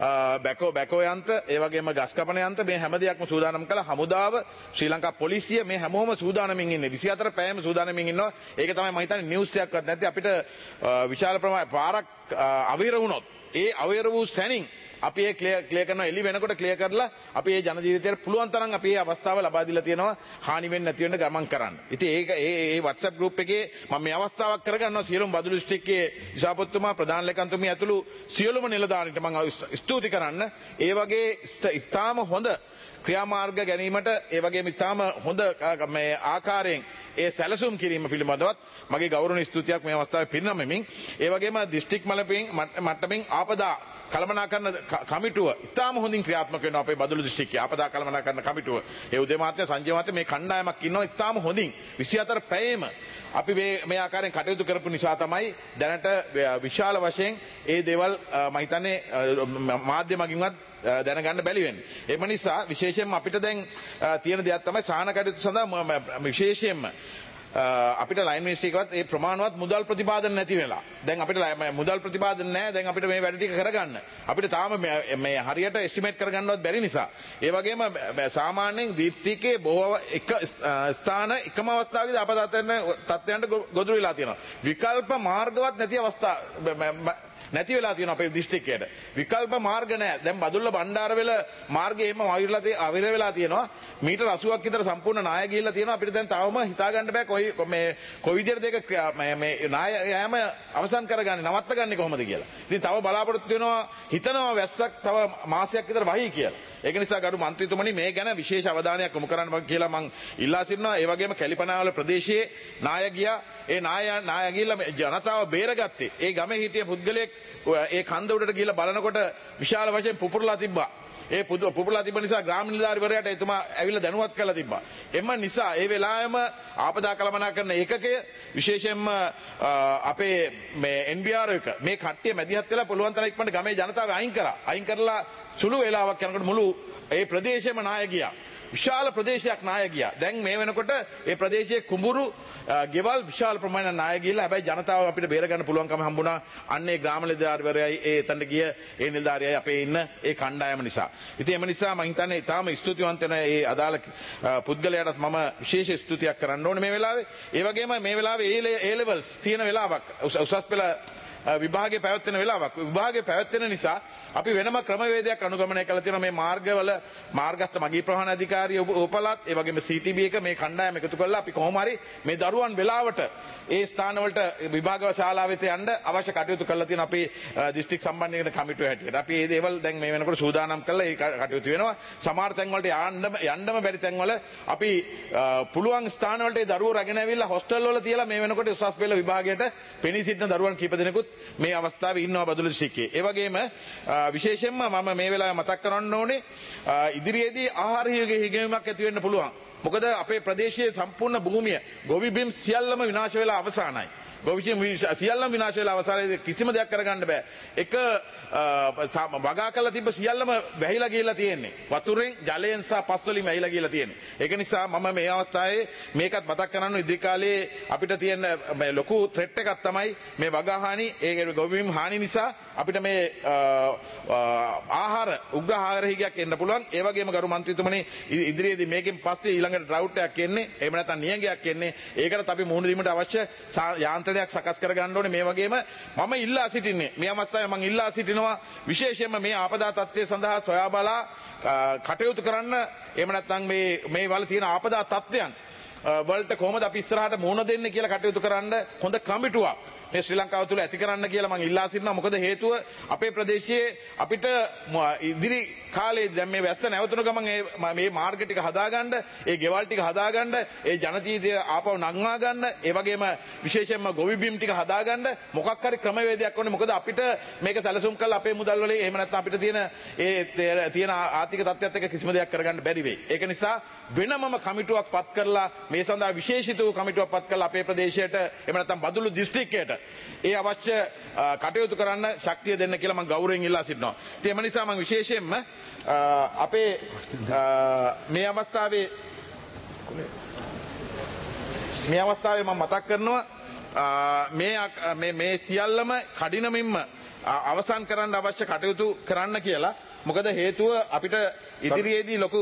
බැකෝ යන්ත්‍ර, ඒ වගේම ගස් කපන යන්ත්‍ර, මේ හැම දෙයක්ම සූදානම් කළා. හමුදාව, ශ්‍රී ලංකා පොලිසිය මේ හැමෝම සූදානමින් ඉන්නේ. 24 පැයම සූදානමින් ඉන්නවා. ඒක තමයි මම හිතන්නේ නිවුස් එකක්වත් නැති අපිට විශාල ප්‍රමාණයක් පාරක් අවහිර වුණොත් ඒ අවහිර වූ සැනින් අපි ඒ ක්ලියර් කරනවා. එළි වෙනකොට ක්ලියර් කරලා අපි ඒ ජන ජීවිතයට පුළුවන් තරම් අපි මේ අවස්ථාව ලබා දීලා තියෙනවා හානි වෙන්නේ නැති වෙන්න ගමන් කරන්න. ඉතින් ඒක ඒ WhatsApp group එකේ මම මේ අවස්ථාවක් කරගන්නවා සියලුම බදුළු දිස්ත්‍රික්කයේ දිසාපොත්තුමා, ප්‍රධාන ලේකම්තුමිය ඇතුළු සියලුම නිලධාරීන්ට මම ස්තුති කරන්න. ඒ වගේ ඉතාම හොඳ ක්‍රියාමාර්ග ගැනීමට, ඒ වගේම ඉතාම හොඳ මේ ආකාරයෙන් ඒ සැලසුම් කිරීම පිළිබඳවත් මගේ ගෞරවනීය ස්තුතියක් මේ අවස්ථාවේ පිරිනමමින්, ඒ වගේම දිස්ත්‍රික් මට්ටමින් ආපදා කළමනාකරන කමිටුව ඉතාම හොඳින් ක්‍රියාත්මක වෙනවා. අපේ බදුළු දිස්ත්‍රික්කයේ ආපදා කළමනාකරන කමිටුව, ඒ උදේ මහත්මයා, සංජය මහත්මයා, මේ කණ්ඩායමක් ඉන්නවා ඉතාම හොඳින් 24 පැයෙම අපි මේ ආකාරයෙන් කටයුතු කරපු නිසා තමයි දැනට විශාල වශයෙන් ඒ දේවල් මම හිතන්නේ මාධ්‍ය මගින්වත් දැනගන්න බැරි වෙන්නේ. එම නිසා විශේෂයෙන්ම අපිට දැන් තියෙන දෙයක් තමයි සාහන කටයුතු සඳහා විශේෂයෙන්ම අපිට ලයින් මිනිස්ට්‍රියකවත් ඒ ප්‍රමාණවත් මුදල් ප්‍රතිපාදන නැති වෙලා. දැන් අපිට මුදල් ප්‍රතිපාදන නැහැ. දැන් අපිට මේ වැඩ ටික කරගන්න. අපිට තාම මේ හරියට එස්ටිමේට් කරගන්නවත් බැරි නිසා. ඒ වගේම සාමාන්‍යයෙන් දිස්ත්‍රික්කයේ බොහෝ එක ස්ථාන එකම අවස්ථාවකදී තත්ත්වයන්ට ගොදුරු වෙලා තියෙනවා. විකල්ප මාර්ගවත් නැති අවස්ථා නැති වෙලා තියෙනවා අපේ දිස්ත්‍රික්කයට. විකල්ප මාර්ග නැහැ. දැන් බදුල්ල බණ්ඩාරවල මාර්ගය එහෙම අවහිර වෙලා තියෙනවා. මීටර් 80ක් විතර සම්පූර්ණ නාය ගිහිල්ලා තියෙනවා. අපිට දැන් තවම හිතා ගන්න බෑ කොයි විදිහටද ඒක මේ නාය යෑම අවසන් කරගන්නේ, නවත්තගන්නේ කොහොමද කියලා. ඉතින් තව බලාපොරොත්තු වෙනවා, හිතනවා වැස්සක් තව මාසයක් විතර වහී කියලා. ඒක නිසා ගරු මන්ත්‍රීතුමනි මේ ගැන විශේෂ අවධානයක් යොමු කරන්න කියලා මම ඉල්ලා සිටිනවා. ඒ වගේම කැලිපනාවල ප්‍රදේශයේ නාය ගියා. ඒ නාය ගිහිල්ලා ජනතාව බේරගත්තේ. ඒ ගමේ හිටිය පුද්ගලයෙක් ඒ කන්ද උඩට ගිහිල්ලා බලනකොට විශාල වශයෙන් පුපුරලා තිබ්බා. ඒ පුපුරලා තිබ්බ නිසා ග්‍රාම නිලධාරිවරයාට එතුමා ඇවිල්ලා දැනුවත් කරලා තිබ්බා. එම නිසා ඒ වෙලාවෙම ආපදා කළමනාකරන ඒකකය විශේෂයෙන්ම අපේ මේ NBR එක මේ කට්ටිය මැදිහත් වෙලා පුළුවන් තරම් ඉක්මනට ගමේ ජනතාව අයින් කරලා සුළු වේලාවක් යනකොට මුළු ඒ ප්‍රදේශෙම නාය ගියා. විශාල ප්‍රදේශයක් නාය ගියා. දැන් මේ වෙනකොට ඒ ප්‍රදේශයේ කුඹුරු ගෙවල් විශාල ප්‍රමාණයක් නාය ගිහිල්ලා හැබැයි ජනතාව අපිට බේර ගන්න පුළුවන්කම හම්බුණා. අන්නේ ග්‍රාම නිලධාරිවරයයි ඒ එතනට ගිය ඒ නිලධාරියයි අපේ ඉන්න ඒ කණ්ඩායම නිසා. ඉතින් එම නිසා මම හිතන්නේ ඊටාම ස්තුතිවන්ත වෙන ඒ අදාළ පුද්ගලයාටත් මම විශේෂ ස්තුතියක් කරන්න ඕනේ මේ වෙලාවේ. ඒ වගේම මේ වෙලාවේ A levels තියෙන වෙලාවක් උසස් පෙළ විභාගයේ පැවැත්වෙන වෙලාවක්. විභාගයේ පැවැත්වෙන නිසා අපි වෙනම ක්‍රමවේදයක් අනුගමනය කළ තියෙනවා මේ මාර්ගවල මාර්ගස්ථ මගී ප්‍රවාහන අධිකාරිය උපලත් ඒ වගේම CTB එක මේ කණ්ඩායම එකතු කරලා අපි කොහොම හරි මේ දරුවන් වෙලාවට ඒ ස්ථානවලට විභාග ශාලාවෙත යන්න අවශ්‍ය කටයුතු කරලා තියෙන අපේ දිස්ත්‍රික් සම්බන්ධීකරණ කමිටුව හැටියට. අපි මේ දේවල් දැන් මේ වෙනකොට සූදානම් කරලා ඒ කටයුතු වෙනවා. සමහර තැන් වලට යන්නම බැරි තැන් වල අපි පුළුවන් ස්ථාන වලට ඒ දරුවෝ රැගෙන ඇවිල්ලා හොස්ටල් වල තියලා මේ වෙනකොට උසස් පෙළ විභාගයට පෙනී සිටින දරුවන් කීප දෙනෙකුත් මේ අවස්ථාවේ ඉන්නවා බදුල්ල දිස්ත්‍රික්කයේ. ඒ වගේම විශේෂයෙන්ම මම මේ වෙලාවේ මතක් කරන්න ඕනේ ඉදිරියේදී ආහාර හිගයීමක් ඇති වෙන්න පුළුවන්. මොකද අපේ ප්‍රදේශයේ සම්පූර්ණ භූමිය ගොවි බිම් සියල්ලම විනාශ වෙලා අවසానයි. ගොවිචින් සියල්ලම විනාශ වෙලා අවසානයේදී කිසිම දෙයක් කරගන්න බෑ. එක වගා කරලා තිබ්බ සියල්ලම වැහිලා ගිහිල්ලා තියෙන්නේ. වතුරෙන්, ජලයෙන් සහ පස් වලින් වැහිලා ගිහිල්ලා තියෙන්නේ. ඒක නිසා මම මේ අවස්ථාවේ මේකත් මතක් කරන්න ඉදිරි කාලේ අපිට තියෙන මේ ලොකු ත්‍රෙට් එකක් තමයි මේ වගා හානි, ඒ ගොවිබිම් හානි නිසා අපිට මේ ආහාර උග්‍ර ආහාර හිගයක් එන්න පුළුවන්. ඒ වගේම ගරු මන්ත්‍රීතුමනි ඉදිරියේදී මේකෙන් පස්සේ ඊළඟට ඩ්‍රවුට් එකක් එන්නේ. එහෙම නැත්නම් නියඟයක් එන්නේ. ඒකට අපි මුහුණ දීමට අවශ්‍ය යාන්ත්‍රණයක් සකස් කර ගන්න ඕනේ. මේ වගේම මම ඉල්ලා සිටින්නේ මේ අවස්ථාවේ මම ඉල්ලා සිටිනවා විශේෂයෙන්ම මේ ආපදා තත්ත්වය සඳහා සොයා බලා කටයුතු කරන්න. එහෙම නැත්නම් මේ වල තියෙන ආපදා තත්ත්වයන් වලට කොහොමද අපි ඉස්සරහට මුහුණ දෙන්නේ කියලා කටයුතු කරන්න හොඳ කමිටුවක් මේ ශ්‍රී ලංකාව තුළ ඇති කරන්න කියලා මම ඉල්ලා සිටිනවා. මොකද හේතුව අපේ ප්‍රදේශයේ අපිට ඉදිරි කාලේ දැන් මේ වැස්ස නැවතුණු ගමන් මේ මාර්ග ටික හදාගන්න, ඒ ගෙවල් ටික හදාගන්න, ඒ ජනජීවිතය ආපහු නංවා ගන්න, ඒ වගේම විශේෂයෙන්ම ගොවි බිම් ටික හදාගන්න මොකක් හරි ක්‍රමවේදයක් ඕනේ. මොකද අපිට මේක සැලසුම් කරලා අපේ මුදල් වලින් එහෙම නැත්නම් අපිට තියෙන ආර්ථික තත්ත්වයත් එක්ක කිසිම දෙයක් කරගන්න බැරි වෙයි. ඒක නිසා වෙනමම කමිටුවක් පත් කරලා මේ සඳහා විශේෂිත වූ කමිටුවක් පත් කරලා අපේ ප්‍රදේශයට එහෙම නැත්නම් බදුල්ල දිස්ත්‍රික්කයට ඒ අවශ්‍ය කටයුතු කරන්න ශක්තිය දෙන්න කියලා මම ගෞරවයෙන් ඉල්ලා සිටිනවා. ඒ නිසා මම විශේෂයෙන්ම අපේ මේ අවස්ථාවේ මම මතක් කරනවා මේ සියල්ලම කඩිනමින්ම අවසන් කරන්න අවශ්‍ය කටයුතු කරන්න කියලා. මොකද හේතුව අපිට ඉදිරියේදී ලොකු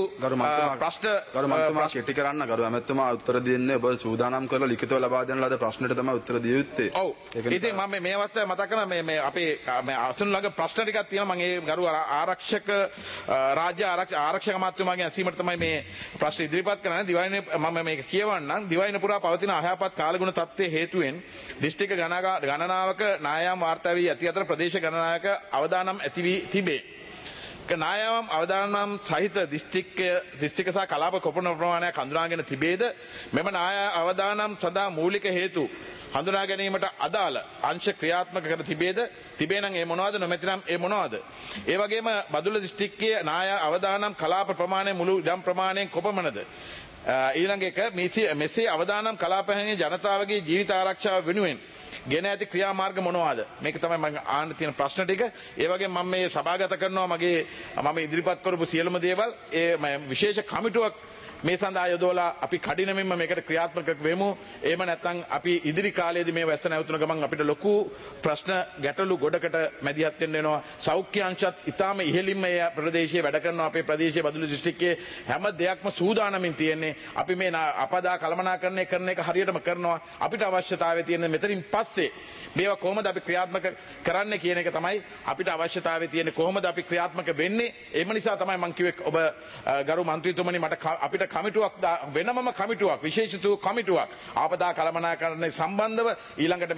ප්‍රශ්න කෙටි කරන්න ගරු ඇමතුමා උත්තර දෙන්නේ ඔබ සූදානම් කරලා ලිඛිතව ලබා දෙන ලද ප්‍රශ්නෙට තමයි උත්තර දිය යුත්තේ. ඔව්. ඉතින් මම මේ අවස්ථාවේ මතක් කරනවා මේ අපේ අසුන් ළඟ ප්‍රශ්න ටිකක් තියෙනවා. මම ඒ ගරු ආරක්ෂක රාජ්‍ය ආරක්ෂක අමාත්‍යතුමාගෙන් ඇසීමට තමයි මේ ප්‍රශ්න ඉදිරිපත් කරන්නේ. දිවයිනේ මම මේක කියවන්නම්. දිවයින පුරා පවතින අයහපත් කාලගුණ තත්ත්වයේ හේතුවෙන් දිස්ත්‍රික්ක ගණනාවක නායම් වාර්තා වී ඇති අතර ප්‍රදේශ ගණනායක අවදානම් ඇති වී තිබේ. නායම් අවදානම් සහිත දිස්ත්‍රික්ක සහ කලාප කොපමණ ප්‍රමාණයක් හඳුනාගෙන තිබේද? මෙම නාය අවදානම් සඳහා මූලික හේතු හඳුනා ගැනීමට අදාළ අංශ ක්‍රියාත්මක කර තිබේද? තිබේ නම් ඒ මොනවද? නොමැතිනම් ඒ මොනවද? ඒ වගේම බදුල්ල දිස්ත්‍රික්කයේ නාය අවදානම් කලාප ප්‍රමාණය මුළු ඉඩම් ප්‍රමාණයෙන් කොපමණද? ඊළඟ එක මෙසේ අවදානම් කලාපහනේ ජනතාවගේ ජීවිත ආරක්ෂාව වෙනුවෙන් ගෙන ඇති ක්‍රියාමාර්ග මොනවාද? මේක තමයි මම ආන්න තියෙන ප්‍රශ්න ටික. ඒ වගේම මම මේ සභාගත කරනවා මම ඉදිරිපත් කරපු සියලුම දේවල් විශේෂ කමිටුවක් මේ සඳහා යොදවලා අපි කඩිනමින්ම මේකට ක්‍රියාත්මක වෙමු. එහෙම නැත්නම් අපි ඉදිරි කාලයේදී මේ වැස්ස නැවතුන ගමන් අපිට ලොකු ප්‍රශ්න ගැටලු ගොඩකට මැදිහත් වෙන්න වෙනවා. සෞඛ්‍ය අංශත් ඊටාම ඉහළින්ම මේ ප්‍රදේශයේ වැඩ කරනවා. අපේ ප්‍රදේශයේ බදුල්ල දිස්ත්‍රික්කයේ හැම දෙයක්ම සූදානමින් තියෙන්නේ. අපි මේ අපදා කළමනාකරණය කරන එක හරියටම කරනවා. අපිට අවශ්‍යතාවය තියෙන්නේ මෙතනින් පස්සේ මේවා කොහොමද අපි ක්‍රියාත්මක කරන්න කියන එක තමයි අපිට අවශ්‍යතාවය තියෙන්නේ. කොහොමද අපි ක්‍රියාත්මක වෙන්නේ? එහෙම නිසා තමයි මම කිව්වේ ඔබ ගරු මන්ත්‍රීතුමනි මට අපිට කමිටුවක් වෙනමම කමිටුවක් විශේෂිත කමිටුවක් ආපදා කළමනාකරණය සම්බන්ධව ඊළඟට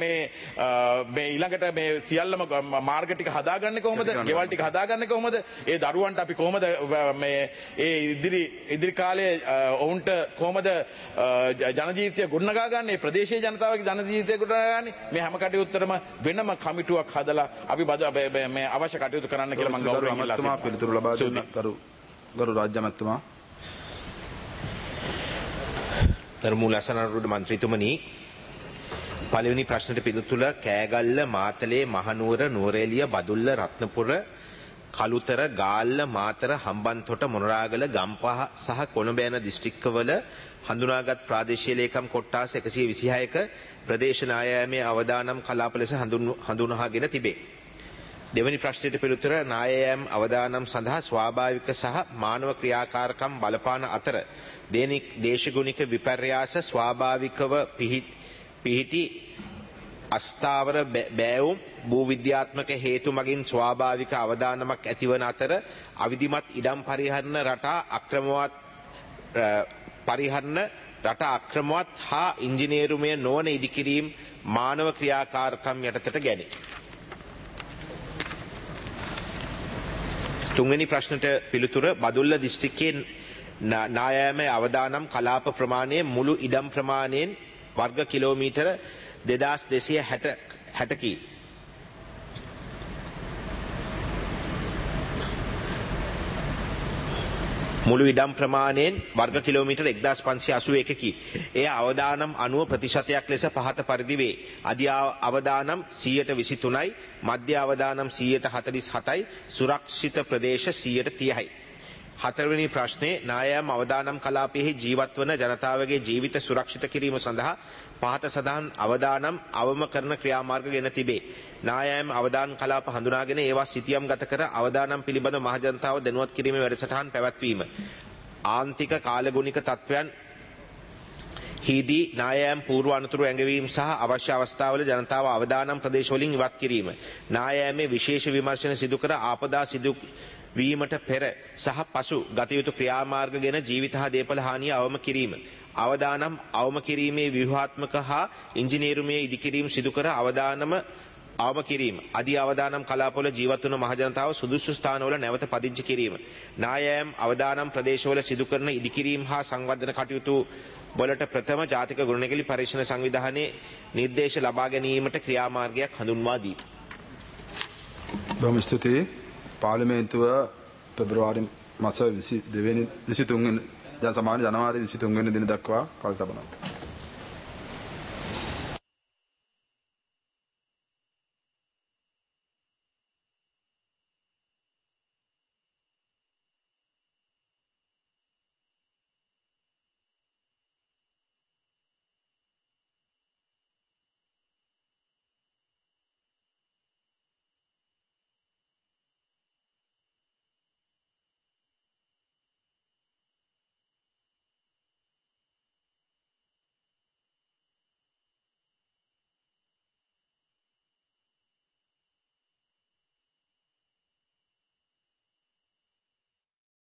ඊළඟට මේ සියල්ලම මාර්ග ටික හදාගන්නේ කොහොමද? ගෙවල් ටික හදාගන්නේ කොහොමද? ඒ දරුවන්ට අපි කොහොමද ඒ ඉදිරි කාලේ ඔවුන්ට කොහොමද ජනජීවිතය ගොඩනගා ගන්න? මේ ප්‍රදේශීය ජනතාවගේ ජනජීවිතය ගොඩනගා ගන්න මේ හැම කටයුත්තටම වෙනම කමිටුවක් හදලා අපි මේ අවශ්‍ය කටයුතු කරන්න කියලා මම ගෞරවයෙන් ඉල්ලා සිටිනවා. පිළිතුරු ලබා දෙන්න ගරු රාජ්‍ය අමාත්‍යතුමා. ධර්මූලසනරුඩ මන්ත්‍රීතුමනි, පළවෙනි ප්‍රශ්නට පිළිතුර කෑගල්ල, මාතලේ, මහනුවර, නුවරඑළිය, බදුල්ල, රත්නපුර, කළුතර, ගාල්ල, මාතර, හම්බන්තොට, මොනරාගල, ගම්පහ සහ කොළඹ යන දිස්ත්‍රික්කවල හඳුනාගත් ප්‍රාදේශීය ලේකම් කොට්ටාස 126ක ප්‍රදේශ නායෑමේ අවදානම් කලාප ලෙස හඳුන්වාගෙන තිබේ. දෙවැනි ප්‍රශ්නයට පිළිතුර නායෑම් අවදානම් සඳහා ස්වාභාවික සහ මානව ක්‍රියාකාරකම් බලපාන අතර දේශගුණික විපර්යාස ස්වාභාවිකව පිහිටි අස්ථාවර බෑවුම් භූවිද්‍යාත්මක හේතු මගින් ස්වාභාවික අවදානමක් ඇතිවන අතර අවිධිමත් ඉඩම් පරිහරණ රටා අක්‍රමවත් හා ඉංජිනේරුමය නොවන ඉදිකිරීම් මානව ක්‍රියාකාරකම් යටතට ගැනේ. තුන්වෙනි ප්‍රශ්නට පිළිතුර බදුල්ල දිස්ත්‍රික්කයේ නායෑමේ අවදානම් කලාප ප්‍රමාණය මුළු ඉඩම් ප්‍රමාණයෙන් වර්ග කිලෝමීටර 2260කි. මුළු ඉඩම් ප්‍රමාණයෙන් වර්ග කිලෝමීටර 1581කි. එය අවදානම් 90 ප්‍රතිශතයක් ලෙස පහත පරිදි වේ. අධි අවදානම් 123යි, මධ්‍ය අවදානම් 147යි, සුරක්ෂිත ප්‍රදේශ 130යි. හතරවෙනි ප්‍රශ්නේ නායෑම අවදානම් කලාපයේ ජීවත් වන ජනතාවගේ ජීවිත සුරක්ෂිත කිරීම සඳහා පහත සඳහන් අවදානම් අවම කරන ක්‍රියාමාර්ග ගෙන තිබේ. නායෑම අවදාන කලාප හඳුනාගෙන ඒවා සිතියම් ගත කර අවදානම් පිළිබඳ මහජනතාව දැනුවත් කිරීමේ වැඩසටහන් පැවැත්වීම. ආන්තික කාලගුණික තත්ත්වයන් හිදී නායෑම පූර්ව අනතුරු ඇඟවීම සහ අවශ්‍ය අවස්ථාවල ජනතාව අවදානම් ප්‍රදේශවලින් ඉවත් කිරීම. නායෑමේ විශේෂ විමර්ශන සිදු කර ආපදා සිදු වීමට පෙර සහ පසු ගත යුතු ක්‍රියාමාර්ග ගැන ජීවිත හා දේපල හානිය අවම කිරීම. අවදානම් අවම කිරීමේ ව්‍යුහාත්මක හා ඉංජිනේරුමය ඉදිකිරීම සිදු කර අවදානම අවම කිරීම. අධි අවදානම් කලාපවල ජීවත් වන මහජනතාව සුදුසු ස්ථානවල නැවත පදිංචි කිරීම. නායෑම් අවදානම් ප්‍රදේශවල සිදු කරන ඉදිකිරීම හා සංවර්ධන කටයුතු වලට ප්‍රථම ජාතික ගුණනැගිලි පරීක්ෂණ සංවිධානයේ නිර්දේශ ලබා ගැනීමට ක්‍රියාමාර්ගයක් හඳුන්වා දී. බොහොම ස්තුතියි. පාර්ලිමේන්තුව පෙබරවාරි මාස 23 වෙනි ජනවාරි 23 වෙනි දින දක්වා කාල තබනවා.